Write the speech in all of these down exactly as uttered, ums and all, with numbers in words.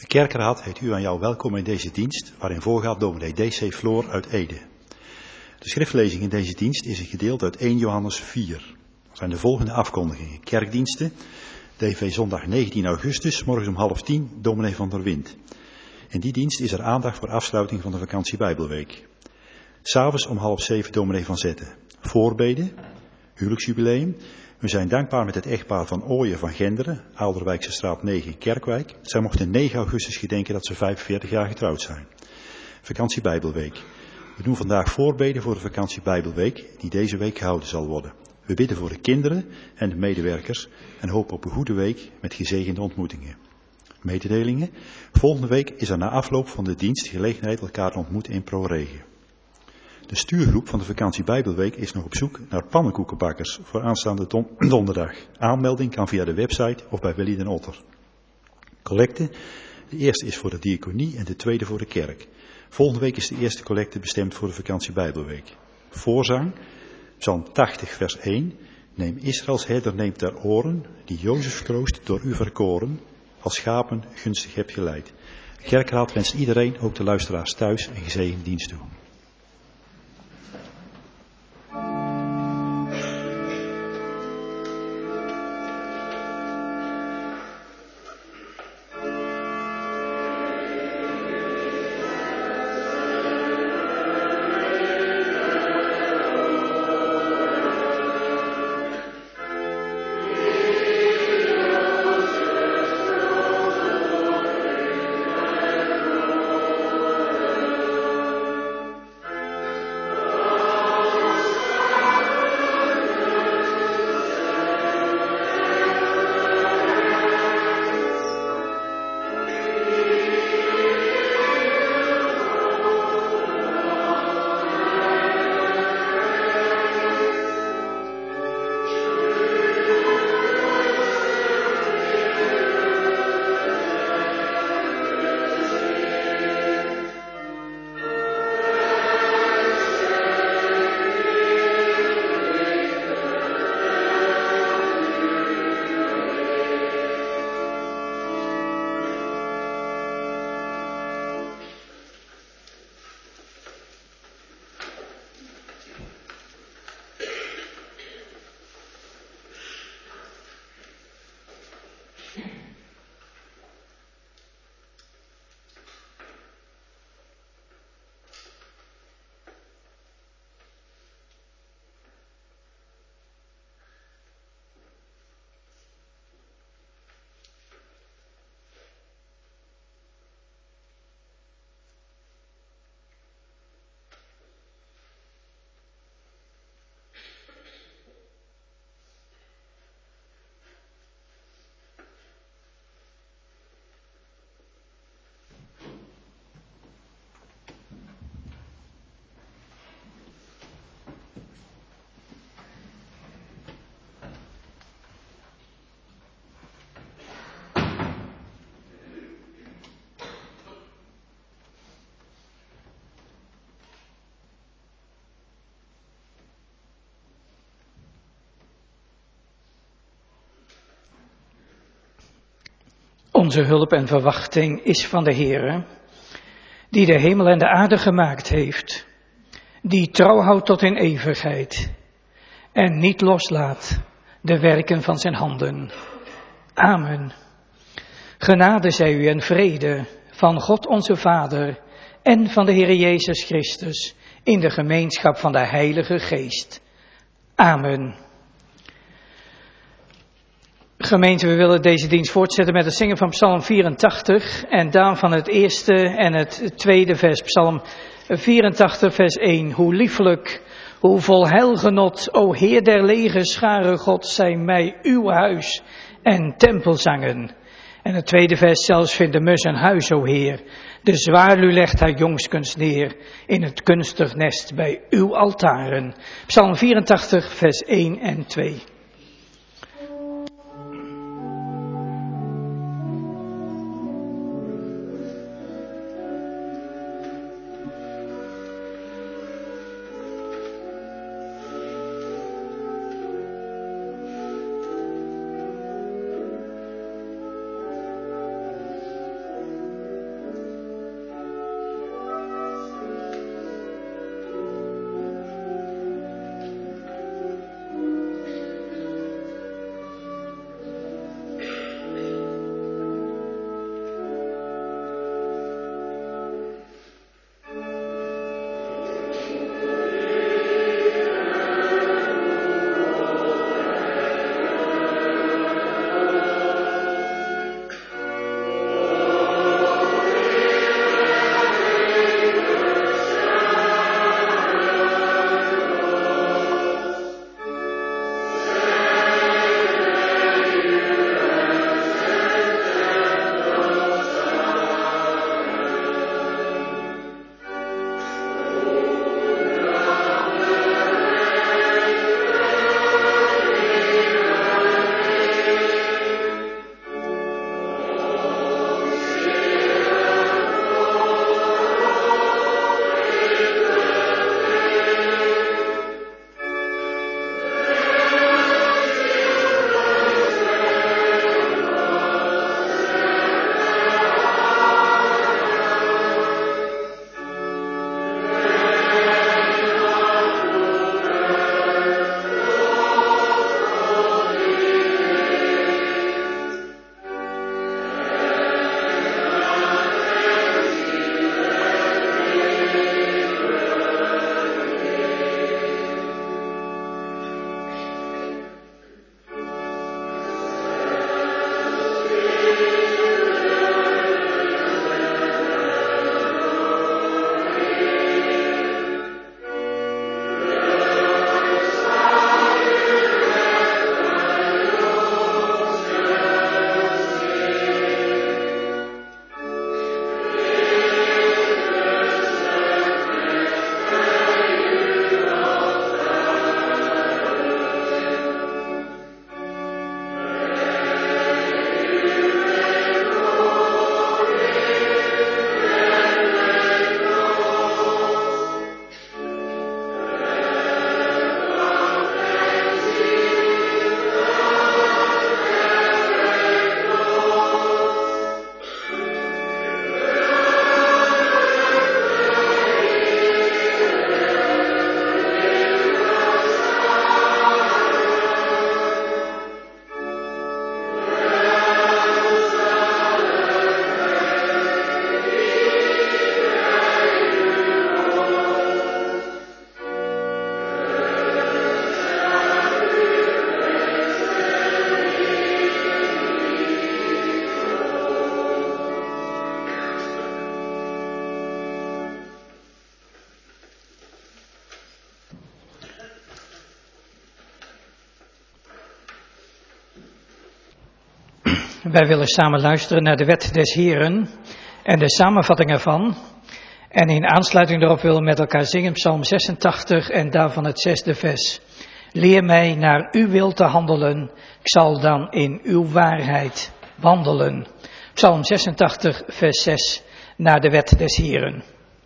De kerkraad heet u en jou welkom in deze dienst, waarin voorgaat dominee D C Floor uit Ede. De schriftlezing in deze dienst is een gedeelte uit eerste Johannes vier. Er zijn de volgende afkondigingen. Kerkdiensten, D V zondag negentien augustus, morgens om half tien, dominee van der Wind. In die dienst is er aandacht voor afsluiting van de vakantie Bijbelweek. 'S Avonds om half zeven, dominee van Zetten. Voorbeden, huwelijksjubileum. We zijn dankbaar met het echtpaar van Ooyen van Genderen, Aalderwijkse straat negen in Kerkwijk. Zij mochten negen augustus gedenken dat ze vijfenveertig jaar getrouwd zijn. Vakantie Bijbelweek. We doen vandaag voorbeden voor de vakantie Bijbelweek, die deze week gehouden zal worden. We bidden voor de kinderen en de medewerkers en hopen op een goede week met gezegende ontmoetingen. Mededelingen. Volgende week is er na afloop van de dienst gelegenheid elkaar te ontmoeten in ProRegen. De stuurgroep van de vakantie Bijbelweek is nog op zoek naar pannenkoekenbakkers voor aanstaande don- donderdag. Aanmelding kan via de website of bij Willy den Otter. Collecte. De eerste is voor de diaconie en de tweede voor de kerk. Volgende week is de eerste collecte bestemd voor de vakantie Bijbelweek. Voorzang. Psalm tachtig vers één. Neem Israëls herder neemt ter oren, die Jozef kroost door u verkoren, als schapen gunstig hebt geleid. De kerkraad wenst iedereen, ook de luisteraars thuis, een gezegende dienst toe. Onze hulp en verwachting is van de Heere, die de hemel en de aarde gemaakt heeft, die trouw houdt tot in eeuwigheid en niet loslaat de werken van zijn handen. Amen. Genade zij u en vrede van God onze Vader en van de Heere Jezus Christus in de gemeenschap van de Heilige Geest. Amen. Gemeente, we willen deze dienst voortzetten met het zingen van Psalm vierentachtig en daarvan het eerste en het tweede vers. Psalm vierentachtig vers één. Hoe liefelijk, hoe vol heilgenot, o Heer der legerscharen, God, zijn mij uw huis en tempelzangen. En het tweede vers, zelfs vindt de mus een huis, o Heer. De zwaluw legt haar jongskens neer in het kunstig nest bij uw altaren. Psalm vierentachtig vers één en twee. Wij willen samen luisteren naar de wet des Heren en de samenvatting ervan. En in aansluiting daarop willen we met elkaar zingen Psalm zesentachtig en daarvan het zesde vers. Leer mij naar uw wil te handelen, ik zal dan in uw waarheid wandelen. Psalm zesentachtig vers zes, naar de wet des Heren.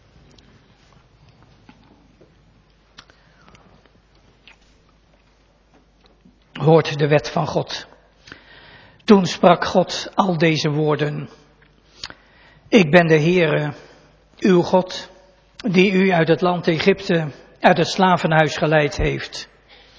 Hoort de wet van God. Toen sprak God al deze woorden. Ik ben de Heere, uw God, die u uit het land Egypte, uit het slavenhuis geleid heeft.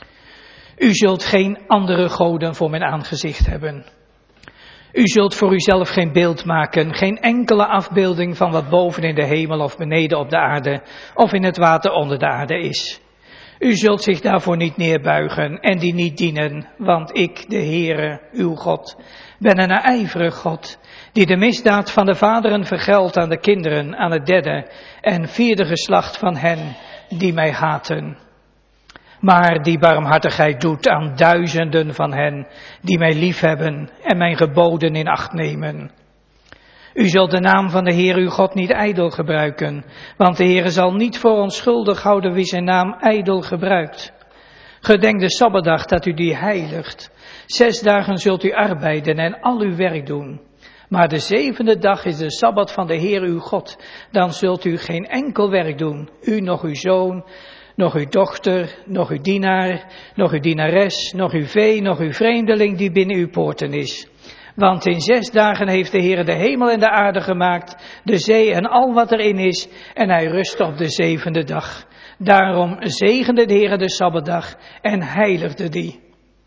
U zult geen andere goden voor mijn aangezicht hebben. U zult voor uzelf geen beeld maken, geen enkele afbeelding van wat boven in de hemel of beneden op de aarde of in het water onder de aarde is. U zult zich daarvoor niet neerbuigen en die niet dienen, want ik, de Heere, uw God, ben een ijverig God, die de misdaad van de vaderen vergeldt aan de kinderen, aan het derde en vierde geslacht van hen die mij haten. Maar die barmhartigheid doet aan duizenden van hen die mij liefhebben en mijn geboden in acht nemen. U zult de naam van de Heer uw God niet ijdel gebruiken, want de Heer zal niet voor onschuldig houden wie zijn naam ijdel gebruikt. Gedenk de Sabbatdag dat u die heiligt. Zes dagen zult u arbeiden en al uw werk doen. Maar de zevende dag is de Sabbat van de Heer uw God. Dan zult u geen enkel werk doen, u nog uw zoon, nog uw dochter, nog uw dienaar, nog uw dienares, nog uw vee, nog uw vreemdeling die binnen uw poorten is. Want in zes dagen heeft de Heer de hemel en de aarde gemaakt, de zee en al wat erin is, en hij rustte op de zevende dag. Daarom zegende de Heer de Sabbatdag en heiligde die.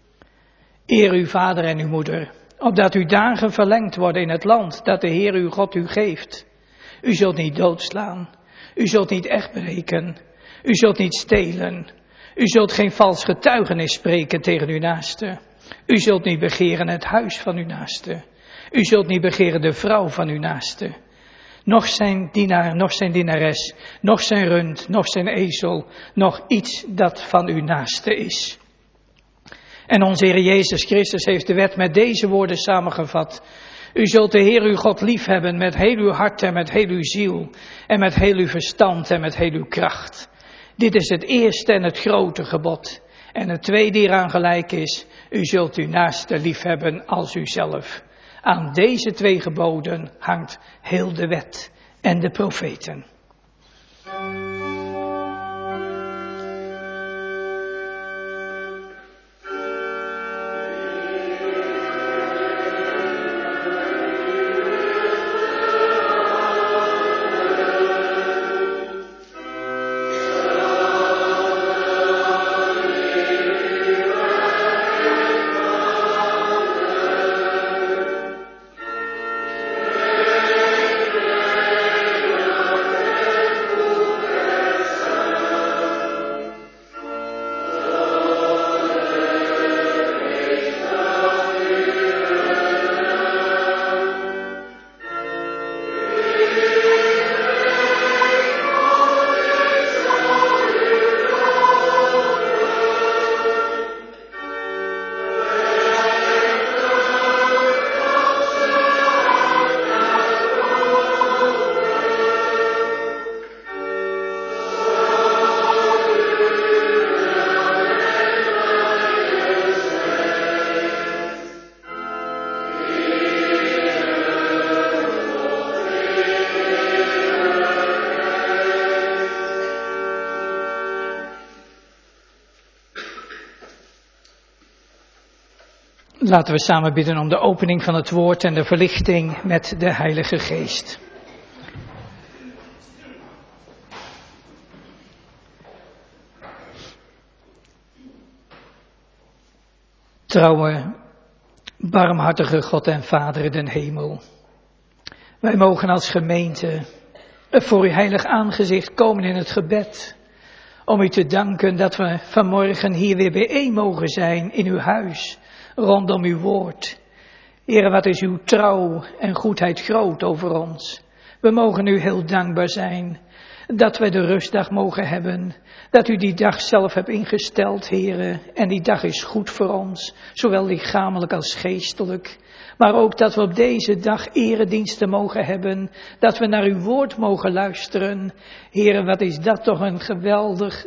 Eer uw vader en uw moeder, opdat uw dagen verlengd worden in het land dat de Heer uw God u geeft. U zult niet doodslaan, u zult niet echtbreken, u zult niet stelen, u zult geen vals getuigenis spreken tegen uw naaste. U zult niet begeren het huis van uw naaste. U zult niet begeren de vrouw van uw naaste. Nog zijn dienaar, nog zijn dienares, nog zijn rund, nog zijn ezel, nog iets dat van uw naaste is. En onze Heer Jezus Christus heeft de wet met deze woorden samengevat. U zult de Heer uw God liefhebben met heel uw hart en met heel uw ziel en met heel uw verstand en met heel uw kracht. Dit is het eerste en het grote gebod. En het tweede hieraan gelijk is, u zult uw naaste liefhebben als uzelf. Aan deze twee geboden hangt heel de wet en de profeten. Laten we samen bidden om de opening van het woord en de verlichting met de Heilige Geest. Trouwe, barmhartige God en Vader in den hemel. Wij mogen als gemeente voor uw heilig aangezicht komen in het gebed. Om u te danken dat we vanmorgen hier weer bijeen mogen zijn in uw huis. Rondom uw woord. Heere, wat is uw trouw en goedheid groot over ons. We mogen u heel dankbaar zijn dat wij de rustdag mogen hebben. Dat u die dag zelf hebt ingesteld, Heere. En die dag is goed voor ons, zowel lichamelijk als geestelijk. Maar ook dat we op deze dag erediensten mogen hebben. Dat we naar uw woord mogen luisteren. Heere, wat is dat toch een geweldig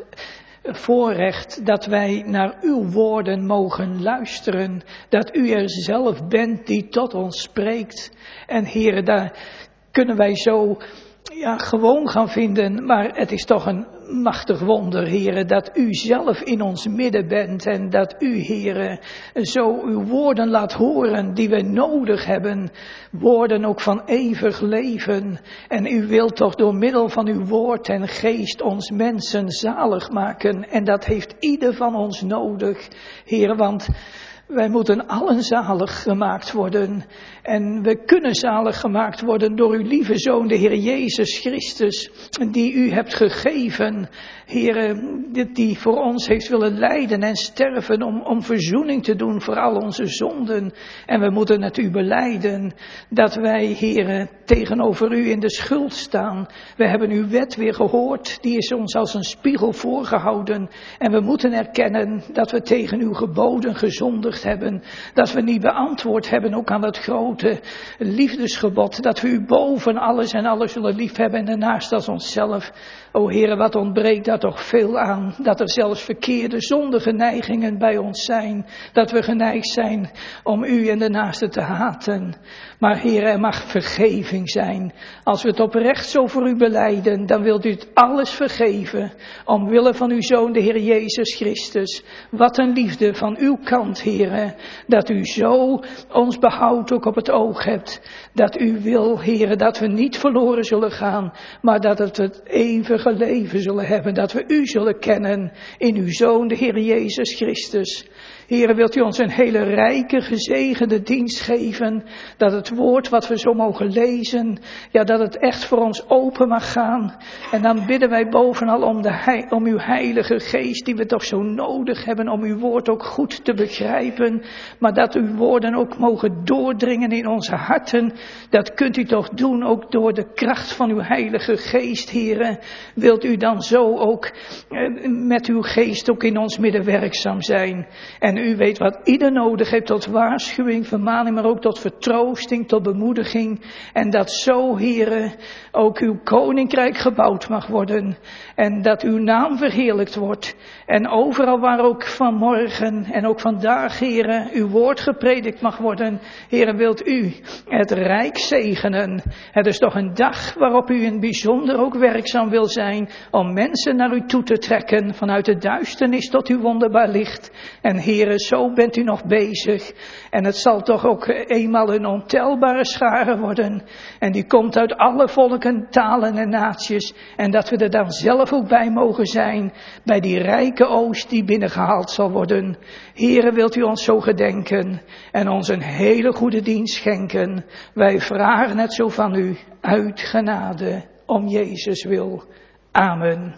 voorrecht dat wij naar uw woorden mogen luisteren. Dat u er zelf bent die tot ons spreekt. En Heere, daar kunnen wij zo ja, gewoon gaan vinden. Maar het is toch een machtig wonder, Heere, dat u zelf in ons midden bent. En dat u, Heere, zo uw woorden laat horen die we nodig hebben. Woorden ook van eeuwig leven. En u wilt toch door middel van uw woord en geest ons mensen zalig maken. En dat heeft ieder van ons nodig, Heere, want wij moeten allen zalig gemaakt worden. En we kunnen zalig gemaakt worden door uw lieve Zoon, de Heer Jezus Christus, die u hebt gegeven. Heere, die voor ons heeft willen lijden en sterven om, om verzoening te doen voor al onze zonden. En we moeten het u belijden dat wij, Heere, tegenover u in de schuld staan. We hebben uw wet weer gehoord, die is ons als een spiegel voorgehouden. En we moeten erkennen dat we tegen uw geboden gezondigd hebben. Dat we niet beantwoord hebben ook aan het grote liefdesgebod. Dat we u boven alles en alles zullen liefhebben en daarnaast als onszelf. O Heere, wat ontbreekt daar toch veel aan. Dat er zelfs verkeerde zondige neigingen bij ons zijn. Dat we geneigd zijn om u en de naaste te haten. Maar Heere, er mag vergeving zijn. Als we het oprecht zo voor u belijden, dan wilt u het alles vergeven. Omwille van uw Zoon, de Heer Jezus Christus. Wat een liefde van uw kant, Heere. Dat u zo ons behoud ook op het oog hebt. Dat u wil, Heere, dat we niet verloren zullen gaan. Maar dat het het eeuwige leven zullen hebben. Dat we u zullen kennen in uw Zoon, de Heer Jezus Christus. Heere, wilt u ons een hele rijke, gezegende dienst geven. Dat het woord wat we zo mogen lezen, ja, dat het echt voor ons open mag gaan. En dan bidden wij bovenal om, de hei, om uw heilige geest, die we toch zo nodig hebben om uw woord ook goed te begrijpen. Maar dat uw woorden ook mogen doordringen in onze harten. Dat kunt u toch doen ook door de kracht van uw heilige geest, Heere. Wilt u dan zo ook eh, met uw geest ook in ons midden werkzaam zijn. En u weet wat ieder nodig heeft tot waarschuwing, vermaning, maar ook tot vertroosting, tot bemoediging. En dat zo, Heere, ook uw koninkrijk gebouwd mag worden. En dat uw naam verheerlijkt wordt. En overal waar ook vanmorgen en ook vandaag, Heere, uw woord gepredikt mag worden. Heere, wilt u het rijk zegenen. Het is toch een dag waarop u in bijzonder ook werkzaam wil zijn. Om mensen naar u toe te trekken. Vanuit de duisternis tot uw wonderbaar licht. En Heere, zo bent u nog bezig. En het zal toch ook eenmaal een ontelbare schare worden. En die komt uit alle volken, talen en naties. En dat we er dan zelf ook bij mogen zijn. Bij die rijke oost die binnengehaald zal worden. Heere, wilt u ons zo gedenken. En ons een hele goede dienst schenken. Wij vragen het zo van u. Uit genade. Om Jezus wil. Amen.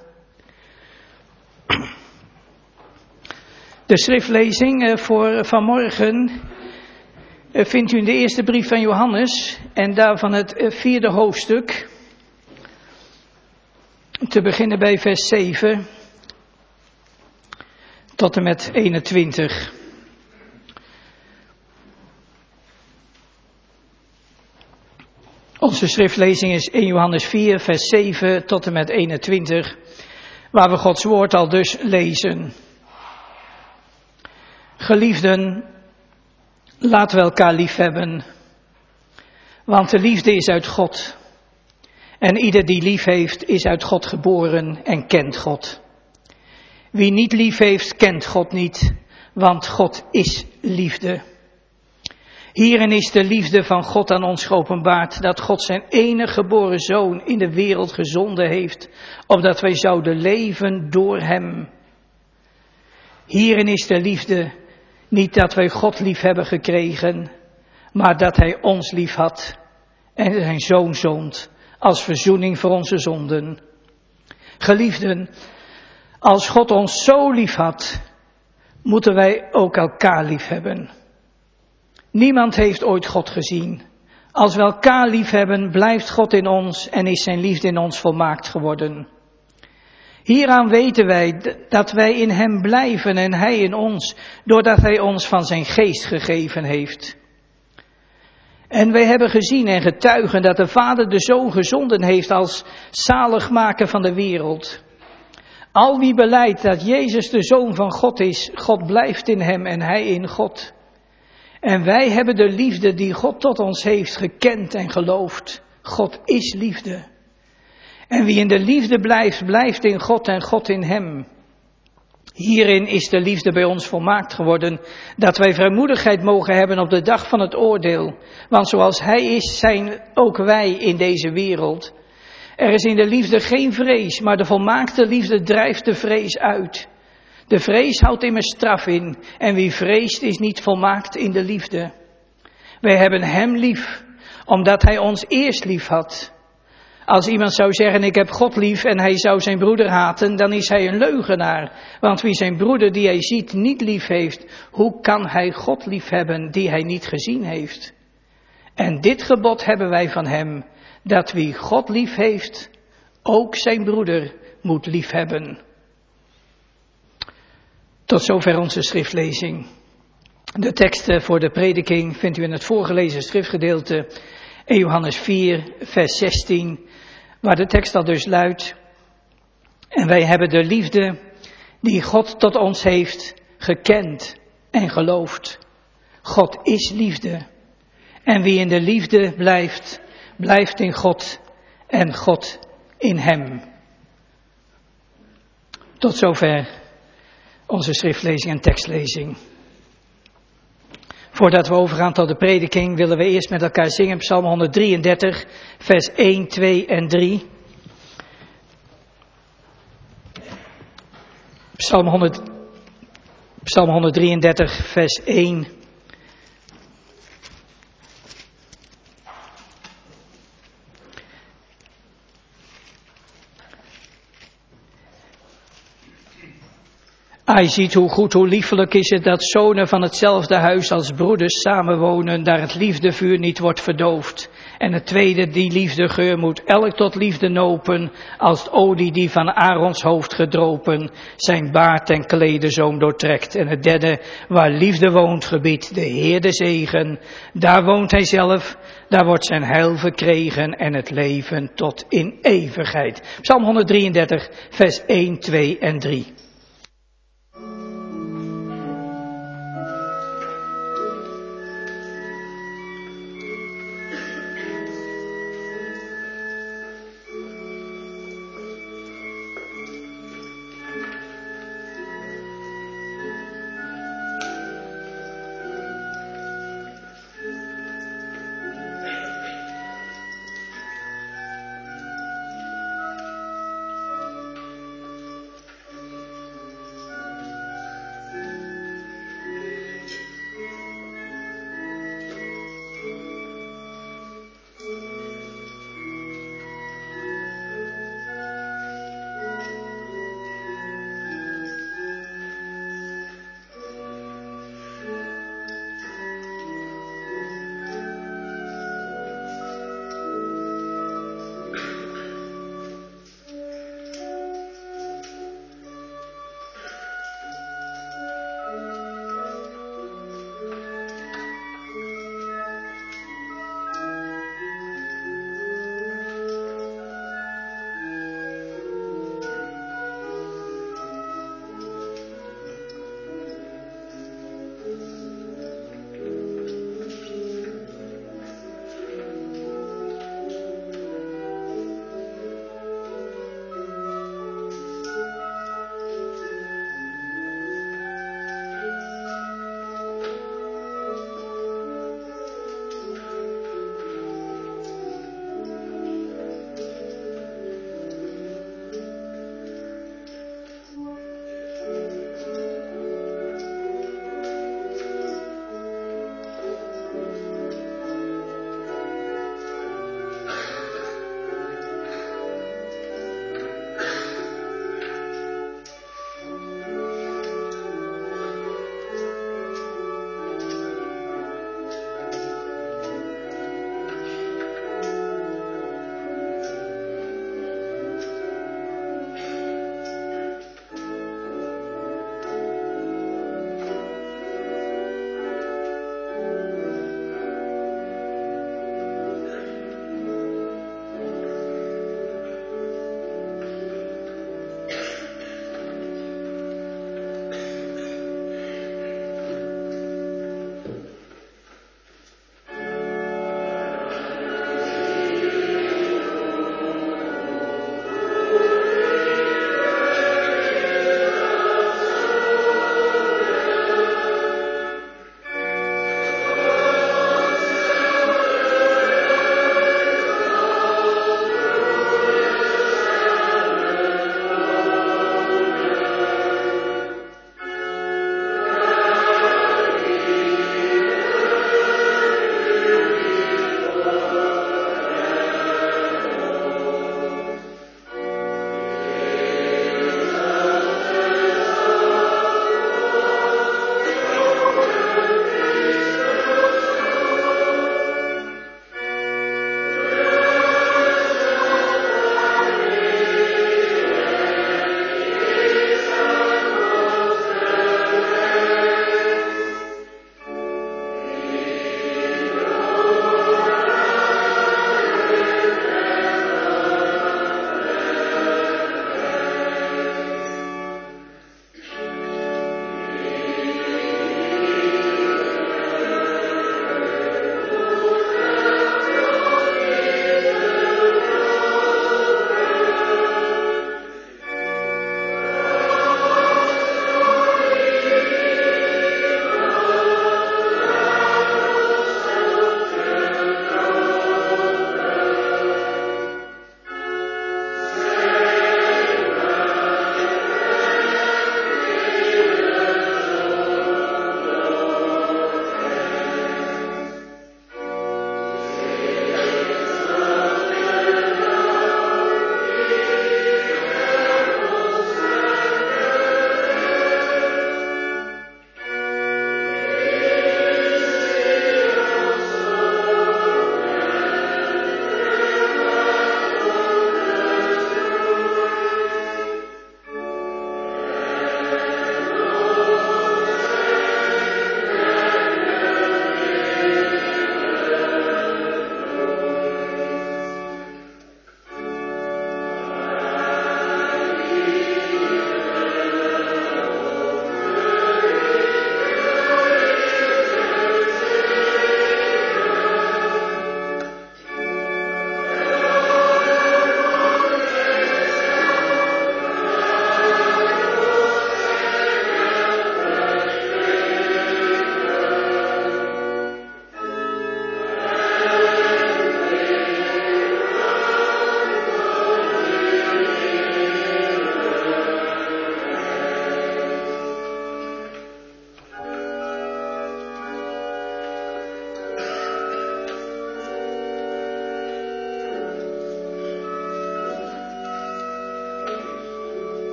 De schriftlezing voor vanmorgen vindt u in de eerste brief van Johannes en daarvan het vierde hoofdstuk. Te beginnen bij vers zeven tot en met eenentwintig. Onze schriftlezing is eerste Johannes vier, vers zeven tot en met eenentwintig, waar we Gods woord al dus lezen. Geliefden, laten we elkaar lief hebben, want de liefde is uit God. En ieder die lief heeft, is uit God geboren en kent God. Wie niet lief heeft, kent God niet, want God is liefde. Hierin is de liefde van God aan ons geopenbaard, dat God zijn enige geboren Zoon in de wereld gezonden heeft, opdat wij zouden leven door hem. Hierin is de liefde, niet dat wij God lief hebben gekregen, maar dat hij ons lief had en zijn Zoon zond als verzoening voor onze zonden. Geliefden, als God ons zo lief had, moeten wij ook elkaar lief hebben. Niemand heeft ooit God gezien. Als we elkaar lief hebben, blijft God in ons en is zijn liefde in ons volmaakt geworden. Hieraan weten wij dat wij in hem blijven en hij in ons, doordat hij ons van zijn geest gegeven heeft. En wij hebben gezien en getuigen dat de Vader de Zoon gezonden heeft als zaligmaker van de wereld. Al wie belijdt dat Jezus de Zoon van God is, God blijft in hem en hij in God. En wij hebben de liefde die God tot ons heeft gekend en geloofd. God is liefde. En wie in de liefde blijft, blijft in God en God in hem. Hierin is de liefde bij ons volmaakt geworden, dat wij vrijmoedigheid mogen hebben op de dag van het oordeel. Want zoals hij is, zijn ook wij in deze wereld. Er is in de liefde geen vrees, maar de volmaakte liefde drijft de vrees uit. De vrees houdt immers straf in, en wie vreest is niet volmaakt in de liefde. Wij hebben hem lief, omdat hij ons eerst lief had. Als iemand zou zeggen, ik heb God lief en hij zou zijn broeder haten, dan is hij een leugenaar. Want wie zijn broeder die hij ziet niet lief heeft, hoe kan hij God lief hebben die hij niet gezien heeft? En dit gebod hebben wij van hem, dat wie God lief heeft, ook zijn broeder moet lief hebben. Tot zover onze schriftlezing. De teksten voor de prediking vindt u in het voorgelezen schriftgedeelte in Johannes vier, vers zestien, waar de tekst al dus luidt: en wij hebben de liefde die God tot ons heeft gekend en geloofd. God is liefde. En wie in de liefde blijft, blijft in God en God in hem. Tot zover onze schriftlezing en tekstlezing. Voordat we overgaan tot de prediking willen we eerst met elkaar zingen Psalm honderddrieëndertig, vers één, twee en drie. Psalm, honderd, Psalm honderddrieëndertig, vers één. Hij ziet hoe goed, hoe liefelijk is het dat zonen van hetzelfde huis als broeders samenwonen, daar het liefdevuur niet wordt verdoofd. En het tweede, die liefdegeur moet elk tot liefde nopen, als het olie die van Aarons hoofd gedropen, zijn baard en kledezoom doortrekt. En het derde, waar liefde woont, gebiedt de Heer de zegen. Daar woont hij zelf, daar wordt zijn heil verkregen en het leven tot in eeuwigheid. Psalm honderddrieëndertig, vers één, twee en drie.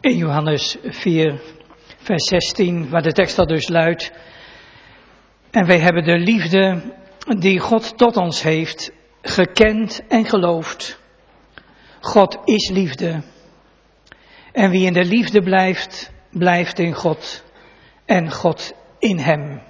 in Johannes vier, vers zestien, waar de tekst al dus luidt. En wij hebben de liefde die God tot ons heeft gekend en geloofd. God is liefde. En wie in de liefde blijft, blijft in God en God in hem.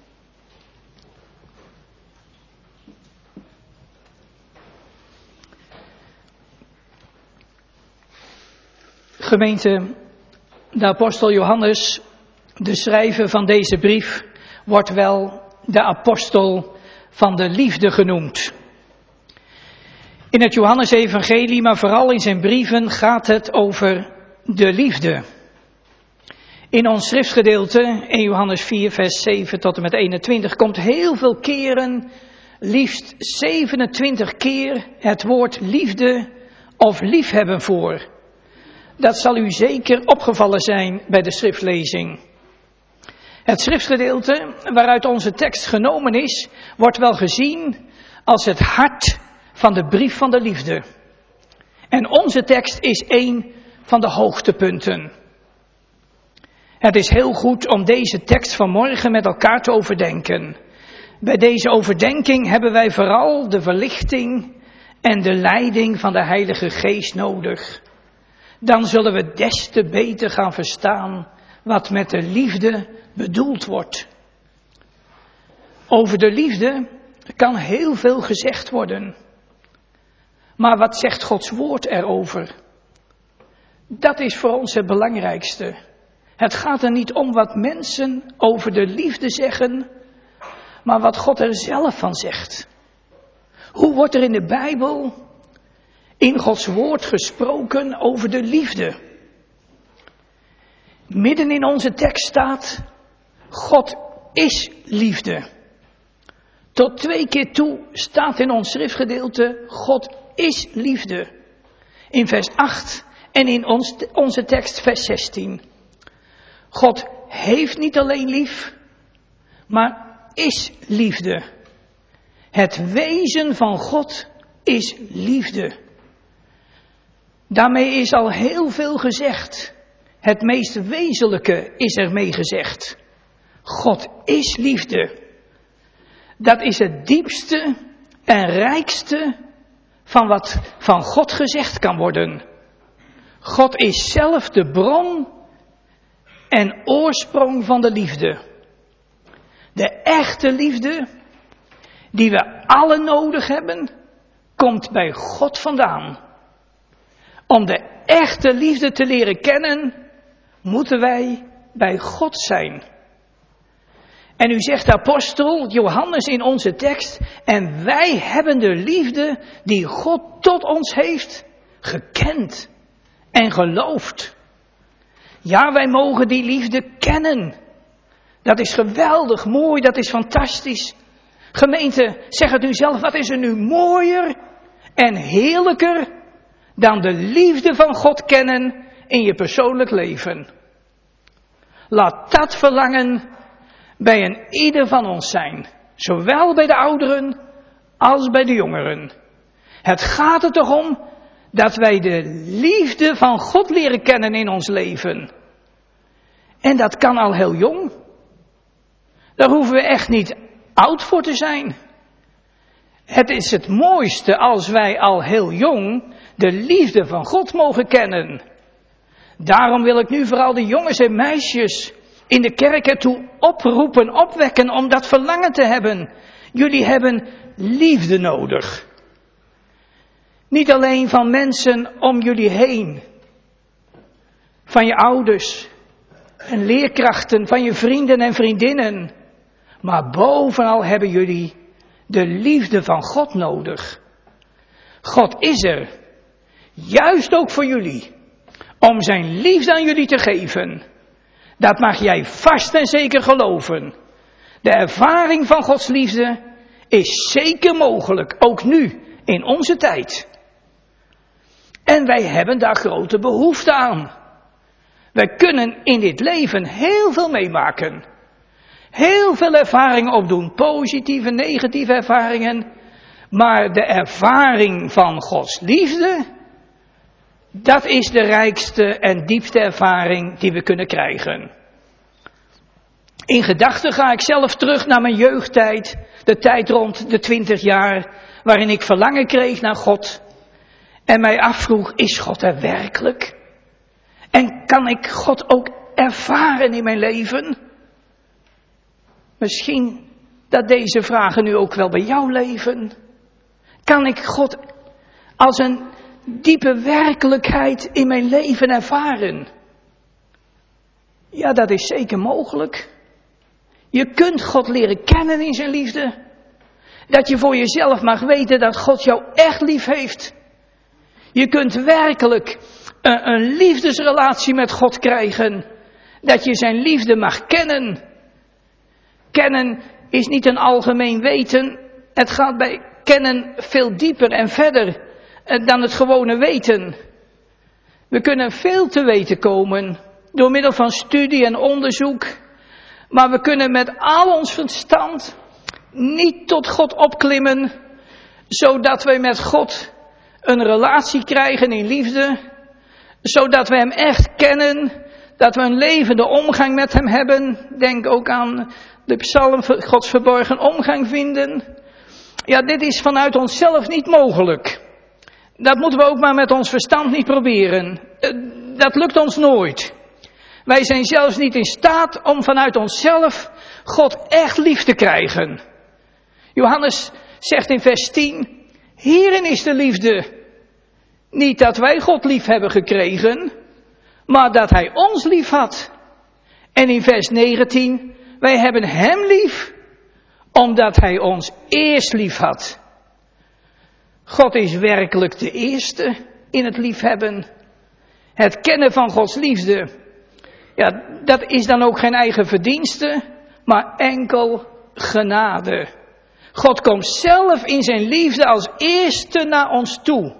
Gemeente, de apostel Johannes, de schrijver van deze brief, wordt wel de apostel van de liefde genoemd. In het Johannesevangelie, maar vooral in zijn brieven, gaat het over de liefde. In ons schriftgedeelte, in Johannes vier, vers zeven tot en met eenentwintig, komt heel veel keren, liefst zevenentwintig keer, het woord liefde of liefhebben voor. Dat zal u zeker opgevallen zijn bij de schriftlezing. Het schriftgedeelte waaruit onze tekst genomen is, wordt wel gezien als het hart van de brief van de liefde. En onze tekst is één van de hoogtepunten. Het is heel goed om deze tekst vanmorgen met elkaar te overdenken. Bij deze overdenking hebben wij vooral de verlichting en de leiding van de Heilige Geest nodig. Dan zullen we des te beter gaan verstaan wat met de liefde bedoeld wordt. Over de liefde kan heel veel gezegd worden. Maar wat zegt Gods woord erover? Dat is voor ons het belangrijkste. Het gaat er niet om wat mensen over de liefde zeggen, maar wat God er zelf van zegt. Hoe wordt er in de Bijbel, in Gods woord gesproken over de liefde? Midden in onze tekst staat, God is liefde. Tot twee keer toe staat in ons schriftgedeelte, God is liefde. In vers acht en in ons, onze tekst vers zestien. God heeft niet alleen lief, maar is liefde. Het wezen van God is liefde. Daarmee is al heel veel gezegd. Het meest wezenlijke is ermee gezegd. God is liefde. Dat is het diepste en rijkste van wat van God gezegd kan worden. God is zelf de bron en oorsprong van de liefde. De echte liefde, die we allen nodig hebben, komt bij God vandaan. Om de echte liefde te leren kennen, moeten wij bij God zijn. En u zegt de apostel Johannes in onze tekst, en wij hebben de liefde die God tot ons heeft gekend en geloofd. Ja, wij mogen die liefde kennen. Dat is geweldig mooi, dat is fantastisch. Gemeente, zeg het u zelf, wat is er nu mooier en heerlijker dan de liefde van God kennen in je persoonlijk leven? Laat dat verlangen bij een ieder van ons zijn. Zowel bij de ouderen als bij de jongeren. Het gaat er toch om dat wij de liefde van God leren kennen in ons leven. En dat kan al heel jong. Daar hoeven we echt niet oud voor te zijn. Het is het mooiste als wij al heel jong de liefde van God mogen kennen. Daarom wil ik nu vooral de jongens en meisjes in de kerk ertoe oproepen, opwekken om dat verlangen te hebben. Jullie hebben liefde nodig. Niet alleen van mensen om jullie heen. Van je ouders en leerkrachten, van je vrienden en vriendinnen. Maar bovenal hebben jullie de liefde van God nodig. God is er, juist ook voor jullie, om zijn liefde aan jullie te geven. Dat mag jij vast en zeker geloven. De ervaring van Gods liefde is zeker mogelijk, ook nu, in onze tijd. En wij hebben daar grote behoefte aan. Wij kunnen in dit leven heel veel meemaken. Heel veel ervaringen opdoen, positieve, negatieve ervaringen. Maar de ervaring van Gods liefde, Dat is de rijkste en diepste ervaring die we kunnen krijgen. In gedachten ga ik zelf terug naar mijn jeugdtijd, de tijd rond de twintig jaar, waarin ik verlangen kreeg naar God. En mij afvroeg, is God er werkelijk? En kan ik God ook ervaren in mijn leven? Misschien dat deze vragen nu ook wel bij jou leven. Kan ik God als een diepe werkelijkheid in mijn leven ervaren? Ja, dat is zeker mogelijk. Je kunt God leren kennen in zijn liefde. Dat je voor jezelf mag weten dat God jou echt lief heeft. Je kunt werkelijk een, een liefdesrelatie met God krijgen. Dat je zijn liefde mag kennen. Kennen is niet een algemeen weten. Het gaat bij kennen veel dieper en verder dan het gewone weten. We kunnen veel te weten komen door middel van studie en onderzoek. Maar we kunnen met al ons verstand niet tot God opklimmen, zodat wij met God een relatie krijgen in liefde, zodat we hem echt kennen, dat we een levende omgang met hem hebben. Denk ook aan de psalm, Gods verborgen omgang vinden. Ja, dit is vanuit onszelf niet mogelijk. Dat moeten we ook maar met ons verstand niet proberen. Dat lukt ons nooit. Wij zijn zelfs niet in staat om vanuit onszelf God echt lief te krijgen. Johannes zegt in vers tien, hierin is de liefde. Niet dat wij God lief hebben gekregen, maar dat hij ons lief had. En in vers negentien, wij hebben hem lief, omdat hij ons eerst lief had. God is werkelijk de eerste in het liefhebben. Het kennen van Gods liefde. Ja, dat is dan ook geen eigen verdienste, maar enkel genade. God komt zelf in zijn liefde als eerste naar ons toe.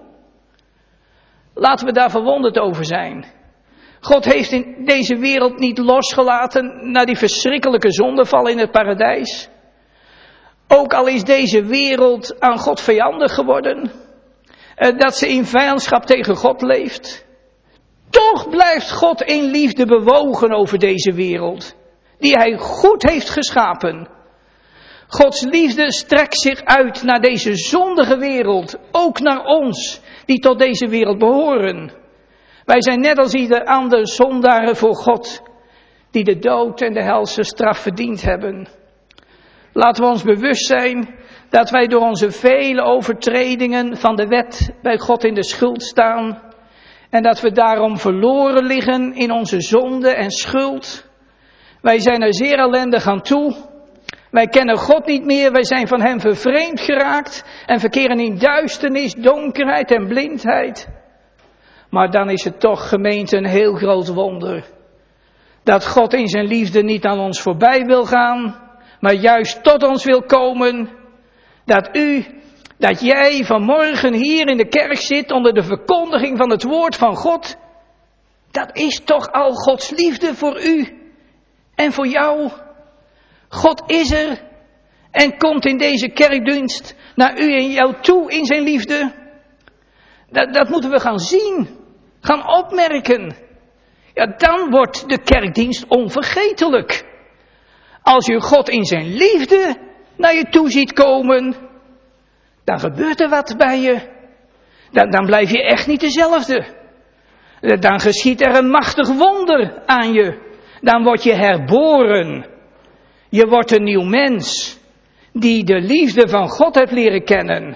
Laten we daar verwonderd over zijn. God heeft in deze wereld niet losgelaten na die verschrikkelijke zondeval in het paradijs. Ook al is deze wereld aan God vijandig geworden, dat ze in vijandschap tegen God leeft. Toch blijft God in liefde bewogen over deze wereld, die hij goed heeft geschapen. Gods liefde strekt zich uit naar deze zondige wereld, ook naar ons, die tot deze wereld behoren. Wij zijn net als ieder ander zondaren voor God, die de dood en de helse straf verdiend hebben. Laten we ons bewust zijn dat wij door onze vele overtredingen van de wet bij God in de schuld staan. En dat we daarom verloren liggen in onze zonde en schuld. Wij zijn er zeer ellendig aan toe. Wij kennen God niet meer, wij zijn van hem vervreemd geraakt en verkeren in duisternis, donkerheid en blindheid. Maar dan is het toch, gemeente, een heel groot wonder. Dat God in zijn liefde niet aan ons voorbij wil gaan, maar juist tot ons wil komen. Dat u, dat jij vanmorgen hier in de kerk zit onder de verkondiging van het woord van God. Dat is toch al Gods liefde voor u en voor jou. God is er en komt in deze kerkdienst naar u en jou toe in zijn liefde. Dat, dat moeten we gaan zien, gaan opmerken. Ja, dan wordt de kerkdienst onvergetelijk. Als je God in zijn liefde naar je toe ziet komen, dan gebeurt er wat bij je. Dan, dan blijf je echt niet dezelfde. Dan geschiet er een machtig wonder aan je. Dan word je herboren. Je wordt een nieuw mens die de liefde van God heeft leren kennen.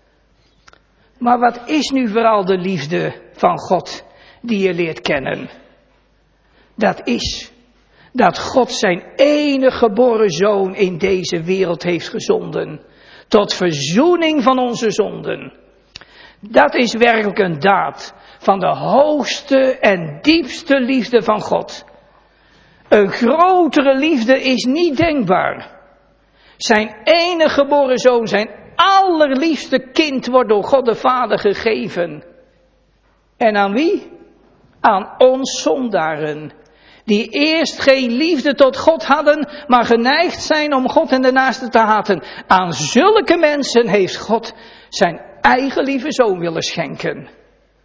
Maar wat is nu vooral de liefde van God die je leert kennen? Dat is dat God zijn enige geboren zoon in deze wereld heeft gezonden. Tot verzoening van onze zonden. Dat is werkelijk een daad van de hoogste en diepste liefde van God. Een grotere liefde is niet denkbaar. Zijn enige geboren zoon, zijn allerliefste kind wordt door God de Vader gegeven. En aan wie? Aan ons zondaren. Die eerst geen liefde tot God hadden, maar geneigd zijn om God en de naaste te haten. Aan zulke mensen heeft God zijn eigen lieve zoon willen schenken.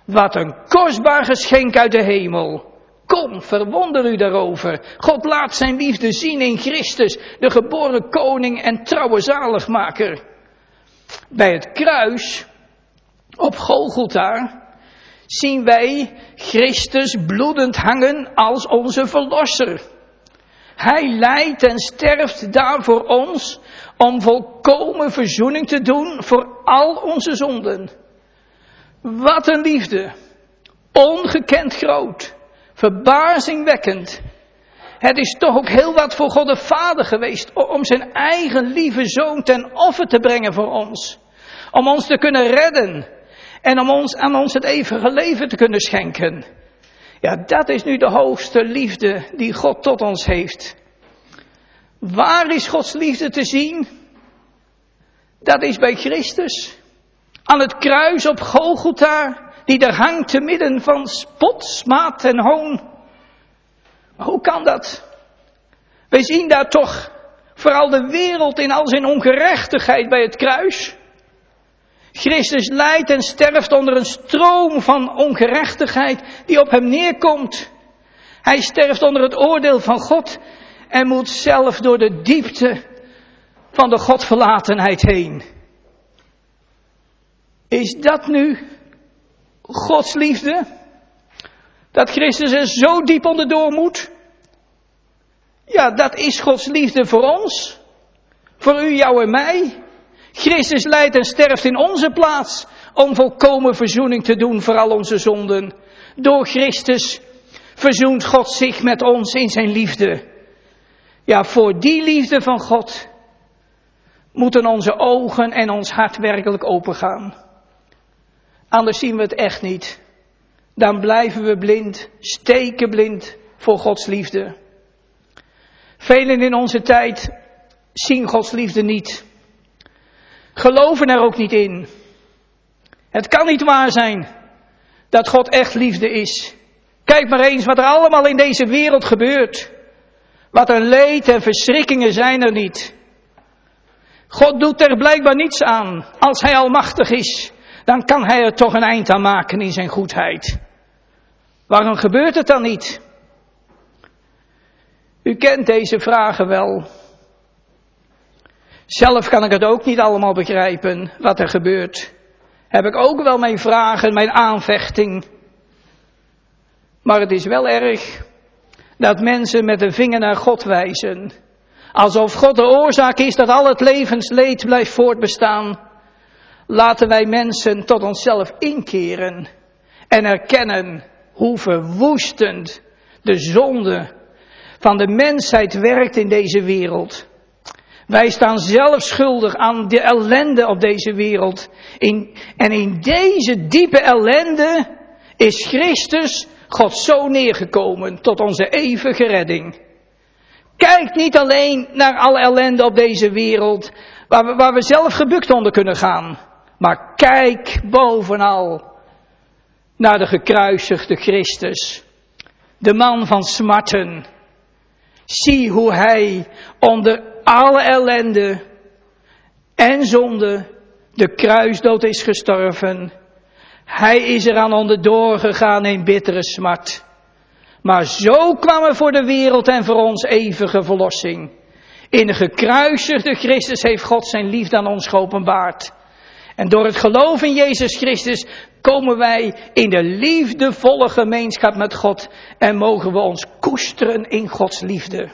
Wat een kostbaar geschenk uit de hemel. Kom, verwonder u daarover. God laat zijn liefde zien in Christus, de geboren koning en trouwe zaligmaker. Bij het kruis, op Golgotha, zien wij Christus bloedend hangen als onze verlosser. Hij lijdt en sterft daar voor ons om volkomen verzoening te doen voor al onze zonden. Wat een liefde, ongekend groot, verbazingwekkend. Het is toch ook heel wat voor God de Vader geweest om zijn eigen lieve zoon ten offer te brengen voor ons. Om ons te kunnen redden en om ons aan ons het eeuwige leven te kunnen schenken. Ja, dat is nu de hoogste liefde die God tot ons heeft. Waar is Gods liefde te zien? Dat is bij Christus. Aan het kruis op Golgotha, die daar hangt te midden van spot, smaad en hoon. Maar hoe kan dat? Wij zien daar toch vooral de wereld in al zijn ongerechtigheid bij het kruis. Christus lijdt en sterft onder een stroom van ongerechtigheid die op hem neerkomt. Hij sterft onder het oordeel van God en moet zelf door de diepte van de Godverlatenheid heen. Is dat nu Gods liefde? Dat Christus er zo diep onderdoor moet? Ja, dat is Gods liefde voor ons. Voor u, jou en mij. Christus lijdt en sterft in onze plaats om volkomen verzoening te doen voor al onze zonden. Door Christus verzoent God zich met ons in zijn liefde. Ja, voor die liefde van God moeten onze ogen en ons hart werkelijk opengaan. Anders zien we het echt niet. Dan blijven we blind, stekenblind voor Gods liefde. Velen in onze tijd zien Gods liefde niet. Geloven er ook niet in. Het kan niet waar zijn dat God echt liefde is. Kijk maar eens wat er allemaal in deze wereld gebeurt. Wat een leed en verschrikkingen zijn er niet. God doet er blijkbaar niets aan. Als hij almachtig is, dan kan hij er toch een eind aan maken in zijn goedheid. Waarom gebeurt het dan niet? U kent deze vragen wel. Zelf kan ik het ook niet allemaal begrijpen, wat er gebeurt. Heb ik ook wel mijn vragen, mijn aanvechting. Maar het is wel erg dat mensen met de vinger naar God wijzen. Alsof God de oorzaak is dat al het levensleed blijft voortbestaan. Laten wij mensen tot onszelf inkeren en erkennen hoe verwoestend de zonde van de mensheid werkt in deze wereld. Wij staan zelf schuldig aan de ellende op deze wereld. In, en in deze diepe ellende is Christus, God, zo neergekomen tot onze eeuwige redding. Kijk niet alleen naar alle ellende op deze wereld, waar we, waar we zelf gebukt onder kunnen gaan. Maar kijk bovenal naar de gekruisigde Christus, de man van smarten. Zie hoe hij onder alle ellende en zonde de kruisdood is gestorven. Hij is eraan onderdoor gegaan in bittere smart. Maar zo kwam er voor de wereld en voor ons eeuwige verlossing. In de gekruisigde Christus heeft God zijn liefde aan ons geopenbaard. En door het geloof in Jezus Christus komen wij in de liefdevolle gemeenschap met God en mogen we ons koesteren in Gods liefde.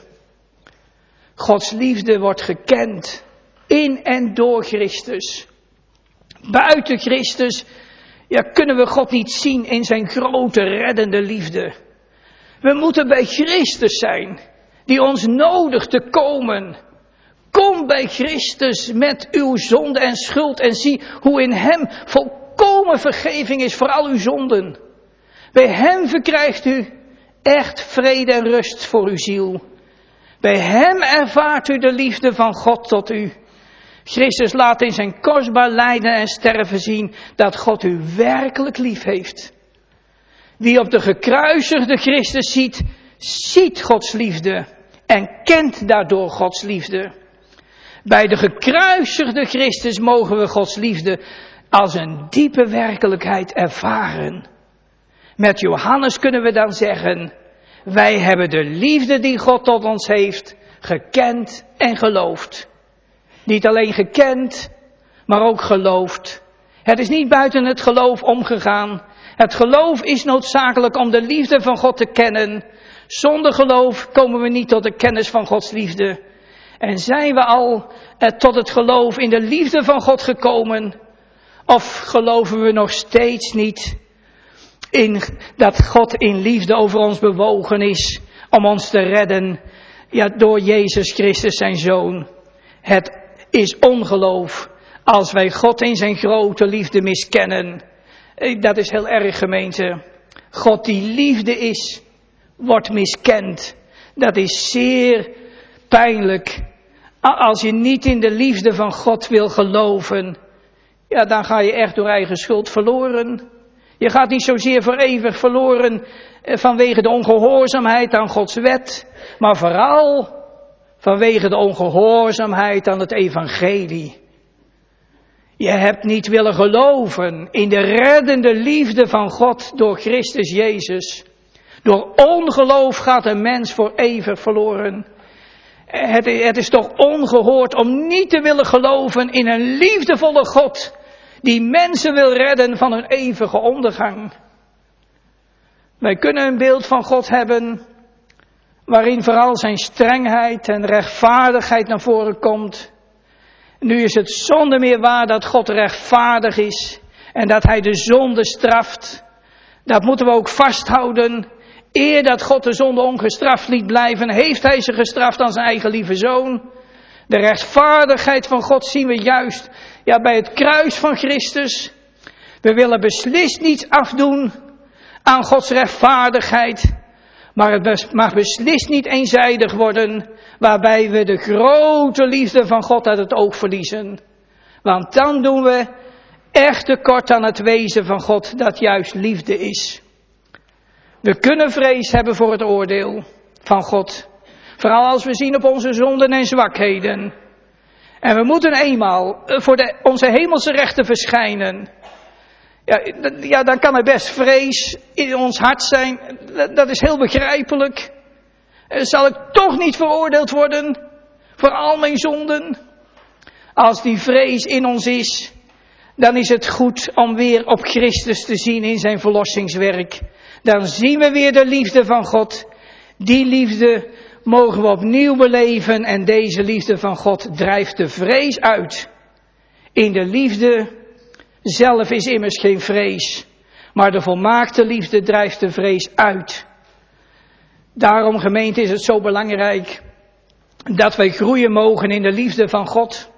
Gods liefde wordt gekend in en door Christus. Buiten Christus ja, kunnen we God niet zien in zijn grote reddende liefde. We moeten bij Christus zijn, die ons nodigt te komen. Kom bij Christus met uw zonde en schuld en zie hoe in hem volkomen vergeving is voor al uw zonden. Bij hem verkrijgt u echt vrede en rust voor uw ziel. Bij hem ervaart u de liefde van God tot u. Christus laat in zijn kostbaar lijden en sterven zien dat God u werkelijk lief heeft. Wie op de gekruisigde Christus ziet, ziet Gods liefde en kent daardoor Gods liefde. Bij de gekruisigde Christus mogen we Gods liefde als een diepe werkelijkheid ervaren. Met Johannes kunnen we dan zeggen, wij hebben de liefde die God tot ons heeft gekend en geloofd. Niet alleen gekend, maar ook geloofd. Het is niet buiten het geloof omgegaan. Het geloof is noodzakelijk om de liefde van God te kennen. Zonder geloof komen we niet tot de kennis van Gods liefde. En zijn we al eh, tot het geloof in de liefde van God gekomen? Of geloven we nog steeds niet in dat God in liefde over ons bewogen is om ons te redden, ja, door Jezus Christus zijn Zoon? Het is ongeloof als wij God in zijn grote liefde miskennen. Dat is heel erg, gemeente. God die liefde is, wordt miskend. Dat is zeer pijnlijk. Als je niet in de liefde van God wil geloven, ja, dan ga je echt door eigen schuld verloren. Je gaat niet zozeer voor eeuwig verloren vanwege de ongehoorzaamheid aan Gods wet, maar vooral vanwege de ongehoorzaamheid aan het evangelie. Je hebt niet willen geloven in de reddende liefde van God door Christus Jezus. Door ongeloof gaat een mens voor eeuwig verloren. Het, het is toch ongehoord om niet te willen geloven in een liefdevolle God die mensen wil redden van hun eeuwige ondergang. Wij kunnen een beeld van God hebben waarin vooral zijn strengheid en rechtvaardigheid naar voren komt. Nu is het zonder meer waar dat God rechtvaardig is en dat hij de zonde straft. Dat moeten we ook vasthouden. Eer dat God de zonde ongestraft liet blijven, heeft hij ze gestraft aan zijn eigen lieve Zoon. De rechtvaardigheid van God zien we juist ja, bij het kruis van Christus. We willen beslist niets afdoen aan Gods rechtvaardigheid. Maar het mag beslist niet eenzijdig worden, waarbij we de grote liefde van God uit het oog verliezen. Want dan doen we echt tekort aan het wezen van God, dat juist liefde is. We kunnen vrees hebben voor het oordeel van God. Vooral als we zien op onze zonden en zwakheden. En we moeten eenmaal voor de, onze hemelse rechten verschijnen. Ja, ja, dan kan er best vrees in ons hart zijn. Dat, dat is heel begrijpelijk. Zal ik toch niet veroordeeld worden voor al mijn zonden? Als die vrees in ons is, dan is het goed om weer op Christus te zien in zijn verlossingswerk. Dan zien we weer de liefde van God. Die liefde mogen we opnieuw beleven en deze liefde van God drijft de vrees uit. In de liefde zelf is immers geen vrees, maar de volmaakte liefde drijft de vrees uit. Daarom, gemeente, is het zo belangrijk dat wij groeien mogen in de liefde van God.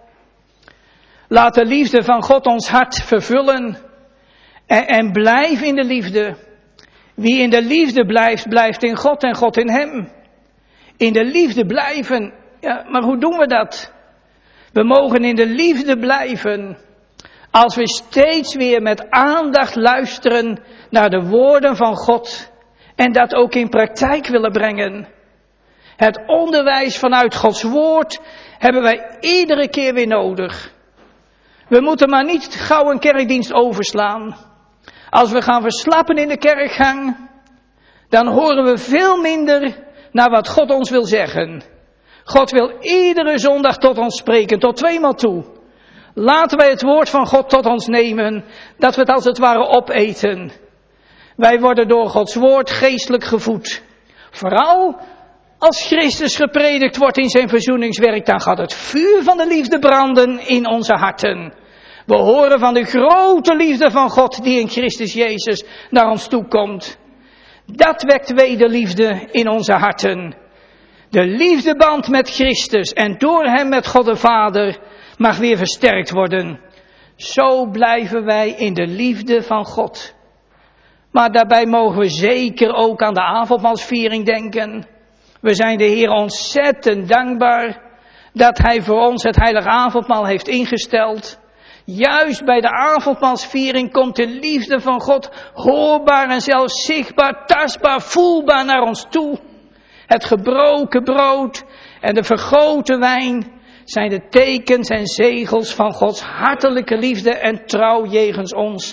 Laat de liefde van God ons hart vervullen en, en blijf in de liefde. Wie in de liefde blijft, blijft in God en God in hem. In de liefde blijven, ja, maar hoe doen we dat? We mogen in de liefde blijven als we steeds weer met aandacht luisteren naar de woorden van God en dat ook in praktijk willen brengen. Het onderwijs vanuit Gods woord hebben wij iedere keer weer nodig. We moeten maar niet gauw een kerkdienst overslaan. Als we gaan verslappen in de kerkgang, dan horen we veel minder naar wat God ons wil zeggen. God wil iedere zondag tot ons spreken, tot tweemaal toe. Laten wij het woord van God tot ons nemen, dat we het als het ware opeten. Wij worden door Gods woord geestelijk gevoed. Vooral als Christus gepredikt wordt in zijn verzoeningswerk, dan gaat het vuur van de liefde branden in onze harten. We horen van de grote liefde van God die in Christus Jezus naar ons toe komt. Dat wekt wederliefde in onze harten. De liefdeband met Christus en door hem met God de Vader mag weer versterkt worden. Zo blijven wij in de liefde van God. Maar daarbij mogen we zeker ook aan de avondmaalsviering denken. We zijn de Heer ontzettend dankbaar dat hij voor ons het heilige avondmaal heeft ingesteld. Juist bij de avondmaalsviering komt de liefde van God hoorbaar en zelfs zichtbaar, tastbaar, voelbaar naar ons toe. Het gebroken brood en de vergoten wijn zijn de tekens en zegels van Gods hartelijke liefde en trouw jegens ons.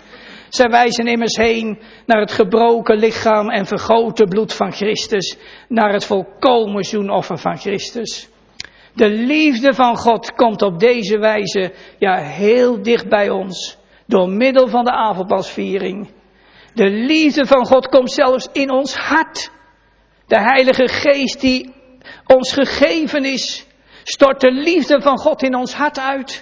Zij wijzen immers heen naar het gebroken lichaam en vergoten bloed van Christus, naar het volkomen zoenoffer van Christus. De liefde van God komt op deze wijze ja, heel dicht bij ons, door middel van de avondmaalsviering. De liefde van God komt zelfs in ons hart. De Heilige Geest die ons gegeven is, stort de liefde van God in ons hart uit.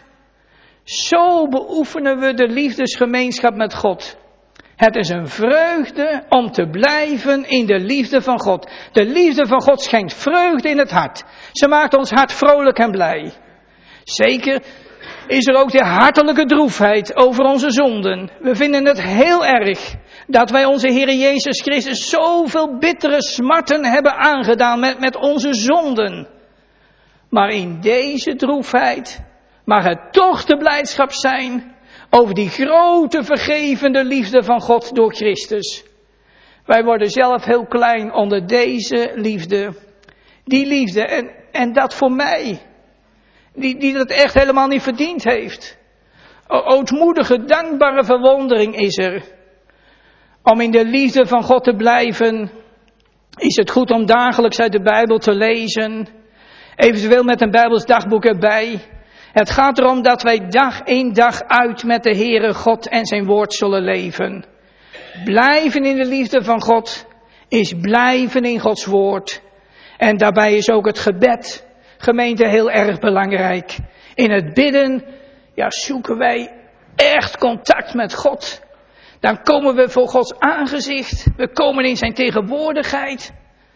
Zo beoefenen we de liefdesgemeenschap met God. Het is een vreugde om te blijven in de liefde van God. De liefde van God schenkt vreugde in het hart. Ze maakt ons hart vrolijk en blij. Zeker is er ook de hartelijke droefheid over onze zonden. We vinden het heel erg dat wij onze Heer Jezus Christus zoveel bittere smarten hebben aangedaan met, met onze zonden. Maar in deze droefheid mag het toch de blijdschap zijn over die grote vergevende liefde van God door Christus. Wij worden zelf heel klein onder deze liefde. Die liefde en, en dat voor mij. Die, die dat echt helemaal niet verdiend heeft. O, ootmoedige, dankbare verwondering is er. Om in de liefde van God te blijven, is het goed om dagelijks uit de Bijbel te lezen. Eventueel met een Bijbels dagboek erbij. Het gaat erom dat wij dag in dag uit met de Heere God en zijn woord zullen leven. Blijven in de liefde van God is blijven in Gods woord. En daarbij is ook het gebed, gemeente, heel erg belangrijk. In het bidden, ja, zoeken wij echt contact met God. Dan komen we voor Gods aangezicht. We komen in zijn tegenwoordigheid.